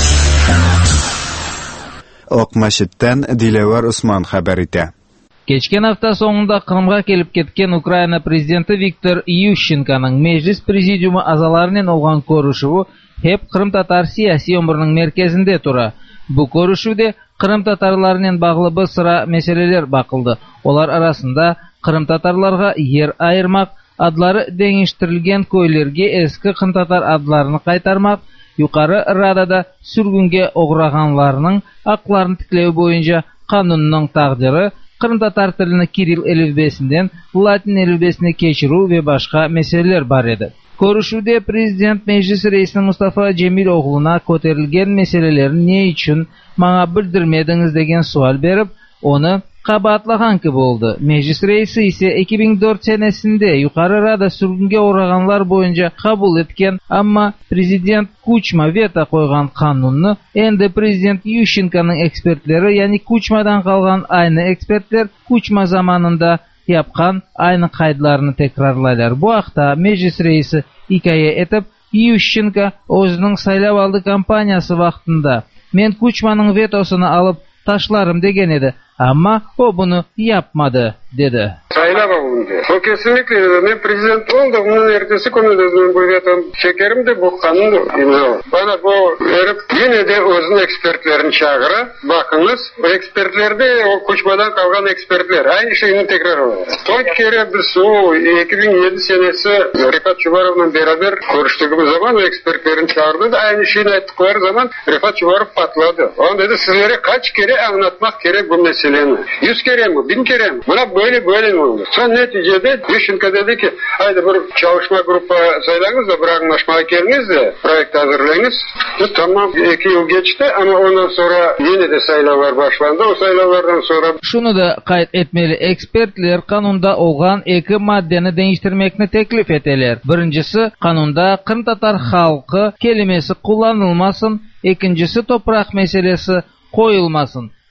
Ак мәчеттән Диләвар Усман хәбәр итә. Кечкен hafta соңында Кырымга келип кеткен Украина президенты Виктор Ющенконың Мәҗлис президиумы азаларының алган көрүшү hep Кырым татар сиясий өмүрүнүн мерkezinde тура. Бу көрүшүдө Кырым татарларынын баглыбы сыра мәсьәләләр бакылды. Олар арасында Кырым татарларга ер айырмак, адлары деңештирилген көйлөргө эски Кырым татар адларын кайтармак, юкары радада сүргүнгө ограганларның акларын тиклөө боюнча канунның тагдыры Кырым татар тилini Кирилл элифбесинен Латин элифбесине кечирүү ve башка мәсьәләләр бар иде. Көрүшүдө президент Мәҗлис рәисе Мустафа Җемил оглуна көтөрүлгән мәсьәләләрне не үчүн маңа билдирмәдиңиз деген суал берип, оны кабатлаган ки булды. Мәҗлис рәисе исе эки миң дүрт сенесинде юкары рада сүргүнгө ураганлар боюнча кабул эткән, амма президент Кучма вето койган канунны энди президент Ющенконың экспертлери, яни Кучмадан калган айны экспертлер Кучма заманында япкан айны кайдаларны текрарлайлар. Бу акта Мәҗлис рәисе икая этеп, Ющенко өзүнүн сайлап алды кампаниясы вакытында мен Кучманың ветосун алып ташларым деген edi. Ama o bunu yapmadı dedi. Sayla bağımdı. O kesinlikle ben prezident oldum. Onun ertesi konuda bu vetom şekerim de bu kanunu imzalı. Bana bu verip yine de özün ekspertlerini çağıra. Bakınız o ekspertlerde o Kuşmadan kalgan ekspertler. Aynı şeyini tekrar oluyor. O kere biz o iki bin yedi senesi Rifat Çuvarov'la beraber görüştüğümüz zaman o ekspertlerini çağırdı da aynı şeyini ettikleri zaman Rifat Çuvarov patladı. Onun dedi sizlere kaç kere anlatmak gerek bu meseleyi. Yüz kere mi? Bin kere mi? Buna böyle böyle mi olur? Son neticede Ющенко dedi ki haydi bir çalışma grubu saylanız da bir anlaşmaya geliniz de proyekt hazırlayınız. Tamam iki yıl geçti ama ondan sonra yine de saylalar başlandı. O saylalardan sonra şunu da kayıt etmeli. Ekspertler kanunda olan iki maddeni değiştirmekini teklif eteler. Birincisi kanunda Kırım Tatar halkı kelimesi kullanılmasın. İkincisi toprak meselesi koyulmasın.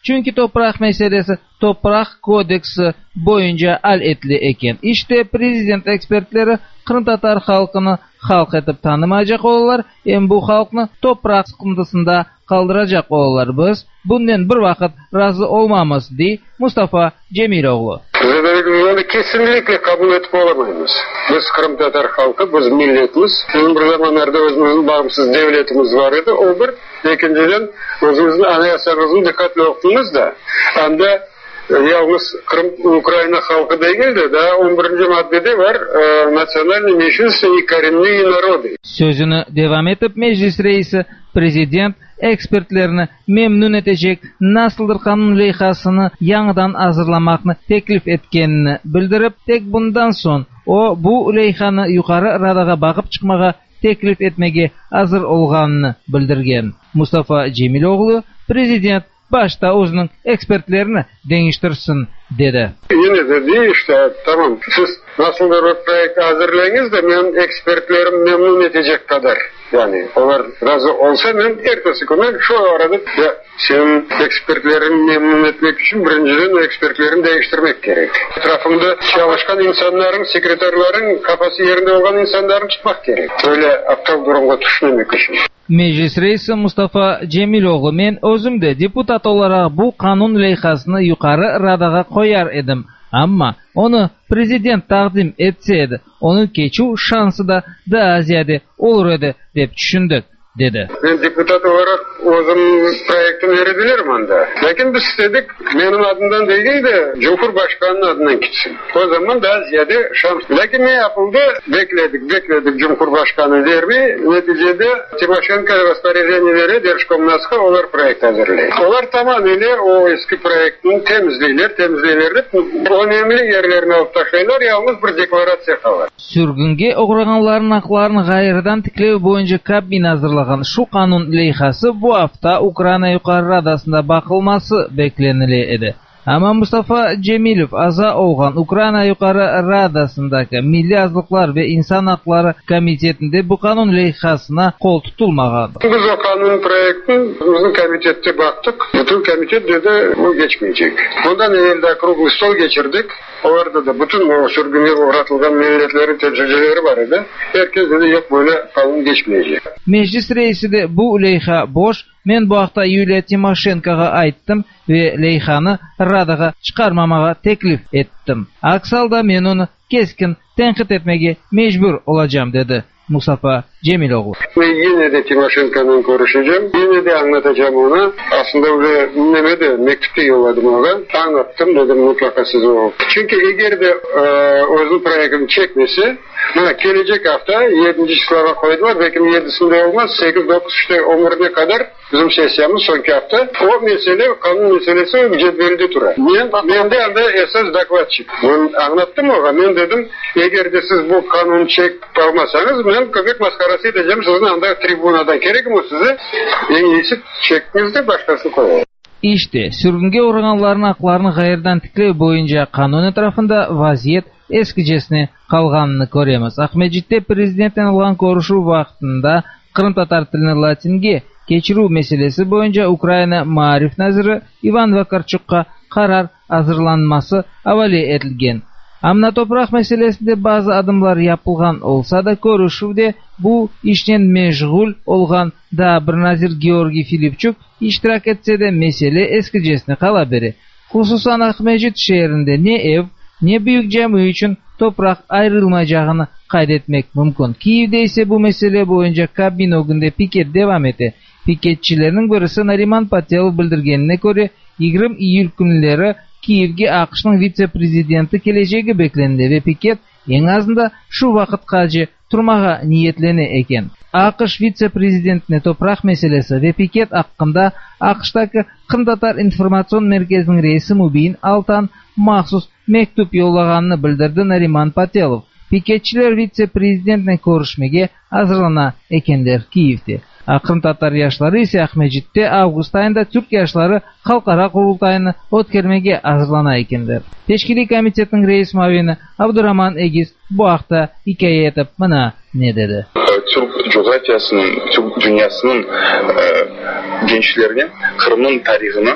Çünkü toprak meselesi toprak kodeksi boyunca al etli eken. İşte prezident ekspertleri Kırım Tatar halkını halk etip tanımayacak olurlar. Hem bu halkını toprak sıkıntısında kaldıracak olurlar. Biz bundan bir vakit razı olmamız diye Mustafa Cemiloğlu. Bunu kesinlikle kabul etip olamayız. Biz Kırım Tatar halkı, biz milletimiz. Bizim bir zamanlarda özümüzün bağımsız devletimiz var idi. O bir. İkinciden özümüzün anayasamızın dikkatli okuduğunuz da. Anda yalnız Kırım Ukrayna halkı değil de daha on birinci maddede var. Nasyonalni menşinstvo и коренные народы. Sözünü devam etip meclis reisi prezident ekspertlerini memnun edecek nasıldır kanun leyhasını yanıdan hazırlamakını teklif etkenini bildirip tek bundan son o bu leyhanı yukarı radaga bakıp çıkmaga teklif etmege hazır olganını bildirgen. Mustafa Cemiloğlu prezident başta o'zining ekspertlerini değiştirsin dedi. Yine de değil işte tamam siz nasıl bir proyekt hazırlayınız da ben ekspertlerim memnun edecek kadar. Yani onlar razı olsa ben ertesi günü şu arada ya senin ekspertlerini memnun etmek için birinciden ekspertlerini değiştirmek gerek. Etrafında çalışkan insanların, sekreterlerin kafası yerinde olan insanların tutmak gerek. Böyle aptal durumda düşmemek için. Meclis reisi Mustafa Cemiloğlu men özümde deputat olarak bu kanun leyhasını yukarı radaga koyar edim. Ama onu prezident takdim etseydi, onun keçu şansı da daha ziyade olur edi dep düşündük, dedi. Ben deputat olarak o'zim proyektini verebilirim anda. Lakin biz istedik benim adımdan değil de Cumhurbaşkanı'nın adından gitsin. O zaman daha ziyade şans. Lakin ne yapıldı? Bekledik, bekledik Cumhurbaşkanı vermeyi. Neticede Timoşenko распоряжениелere Держкомнadzka onlar proyekt hazırlayır. Onlar tamamıyla o eski proyektin temizleyler, temizleylerdi. Önemli yerlerini alıp taşıyırlar, yalnız bir deklarasya kalır. Sürgünge uğraganların haklarını gayridan tiklev boyunca kabin hazırlagan şu kanun leyhası bu hafta Ukrayna Yukarı Radasında bakılması beklenili idi. Ama Mustafa Cemilov aza olgan Ukrayna Yukarı Radasındaki Milli Azlıklar ve İnsan Hakları Komitetinde bu kanun leyhasına kol tutulmadı. Biz o kanun proyektini bizim komitette baktık. Bütün komitet dedi bu geçmeyecek. Bundan evvel de kruglы stol geçirdik. Orada da bütün o sürgünlere uğratılgan milletlerin tecrübeleri var idi. Herkes dedi yok böyle kanun geçmeyecek. Meclis reisi de bu leyha boş. Men bu hafta Yulia Timoshenko'ga aytdım ve leyhanı radaga çıkarmamaga teklif ettim. Aks halda men onu keskin tenkit etmege mecbur olacağım dedi Mustafa Cemiloğlu. Yine de Timoshenko'nun konuşacağım. Yine de anlatacağım ona. Aslında öyle neme de mektupta yolladım ona. Anlattım dedim mutlaka size o. Çünkü eğer de e, özün proyektini çekmesi bana gelecek hafta yedinci sınava koydular. Belki yedisinde olmaz. sekiz dokuz işte on birine kadar bizim sesiyamız sonki hafta. O mesele kanun meselesi cetvelde durar. Ben, ben de anda esas daklatçı. Ben anlattım ona. Ben dedim eğer de siz bu kanunu çek almasanız ben köpek maskarası edeceğim. Sizin anda tribunadan gerek mi size? En iyisi çekmezde başkası koyar. İşte sürgünge uğraganların haklarını gayridan tiklev boyunca kanun etrafında vaziyet eskicesine kalganını göremiz. Ahmedcit'te prezidentten olan görüşü vaktinde Kırım Tatar tilini Latinge geçiru meselesi boyunca Ukrayna Maarif Nazırı Ivan Vakarchuk'a karar hazırlanması havale edilgen. Amna toprak meselesinde bazı adımlar yapılgan olsa da görüşüde bu işten meşgul olgan da bir nazir Georgi Filipchuk iştirak etse de mesele eskicesine kalaberi. Hususan Ahmedcit şehrinde ne ev ne büyük cami için toprak ayrılmayacağını kaydetmek mümkün. Kiev'de ise bu mesele boyunca kabin ogunda piket devam etti. Piketçilerin birisi Nariman Patel bildirgenine göre yigirma iyul günleri Kiev'ge AQSh'ning vitse-prezidenti keleceği beklendi ve piket en azında şu vaqtgacha turmaga niyetlene eken. AQSh vitse-prezidentine toprak meselesi ve piket hakkında AQShdagi Kırım Tatar informatsion merkezining reisi Mubin Altan maxsus mektup yollaganini bildirdi Nariman Patelov. Piketçiler vitse-prezidentne ko'rishmaga hazırlana ekenler Kiev'de. Kırım Tatar yaşları ise Ahmedcit'te avgust ayında Türk yaşları halkara kurultayını o'tkazmaga hazırlana ekenler. Teşkili komitetin reis mavini Abdurrahman Egiz bu haqda hikoya etib mana ne dedi? Türk coğrafyasının, Türk dünyasının e, gençlerine Kırım'ın tarihini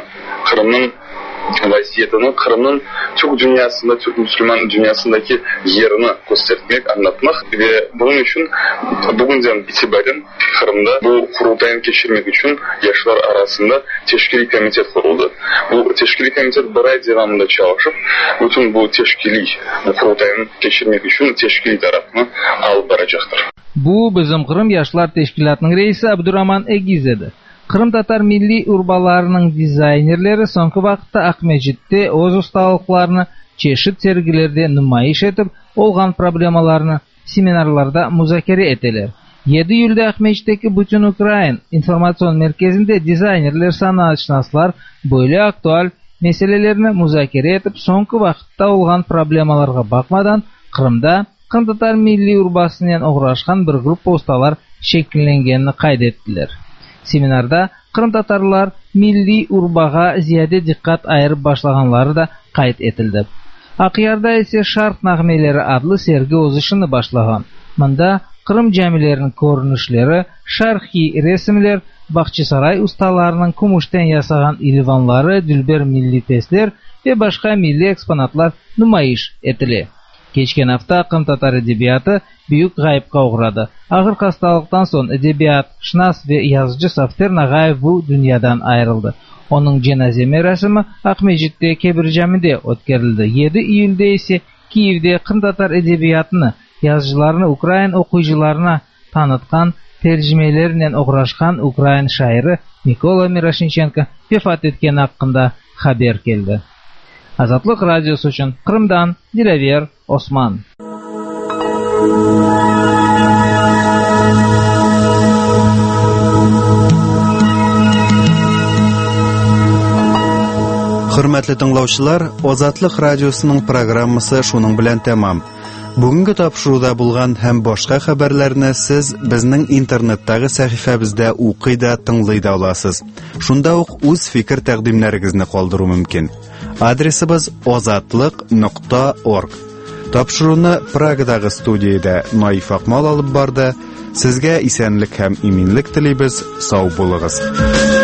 Kırım'ın vaziyetini, Kırım'ın Türk dünyasında, Türk Müslüman dünyasındaki yerini göstermek, anlatmak ve bunun için bugünden itibaren Kırım'da bu kurultayını geçirmek için yaşlar arasında teşkili komitet kuruldu. Bu teşkili komitet bir ay devamında çalışıp bütün bu teşkili, bu kurultayını geçirmek için teşkili tarafını alıp varacaktır. Bu bizim Kırım Yaşlar Teşkilatı'nın reisi Abdurrahman Egiz'di. Kırım Tatar milli urbalarının dizaynerleri sonkı vaqtda Akmejit'te öz ustalıklarını çeşit sergilerde nümayiş etip, olgan problemalarını seminarlarda muzakere eteler. yedi iyulda Akmejit'teki bütün Ukrayn informasyon merkezinde dizaynerler, sanatşinaslar böyle aktual meselelerini muzakere etip, sonkı vaqtda olgan problemalarga bakmadan Kırım'da Kırım Tatar milli urbasından uğraşkan bir grup ustalar şekillengenini kaydettiler. Seminarda Kırım Tatarlar milli urbaga ziyade dikkat ayırıp başlaganları da kayıt etildi. Akıyarda ise Şark Nağmeleri adlı sergi ozışını başlagan. Mında Kırım camilerinin görünüşleri, şarkı resimler, Bahçesaray ustalarının kumuştan yasagan ilvanları, dülber milli testler ve başka milli eksponatlar nümayiş etili. Geçken hafta Kırım Tatar edebiyatı büyük gayipka uğradı. Ağır hastalıktan son edebiyat, şinas ve yazıcı Safter Nagayev bu dünyadan ayrıldı. Onun cenaze merasimi Akmejit'te Kebir Cami'de ötkerildi. yedi iyulda ise Kiev'de Kırım Tatar edebiyatını, yazıcılarını Ukrayn okuyucularına tanıtkan, tercümelerinden uğraşkan Ukrayn şairi Mikola Mirashenchenko vefat etken hakkında haber geldi. Azatlık Radyosu için Kırım'dan Dilever Osman. Hürmetli dinləyicilər, Azatlık Radyosu'nun programması şunun bilen tamam. Bugünkü tapşırıda bulgan hem başka haberlerini siz bizning internetdagi sahifamizda o'qiyda tinglayda olasiz. Shunda o'q o'z fikr taqdimlaringizni qoldirib mumkin. Adresimiz ozatliq nuqta org. Tapşırığını Pragdagi studiyada Noif Akmal olib bordi. Sizga esenlik ham iminlik tilaymiz. Sog' bo'linglar.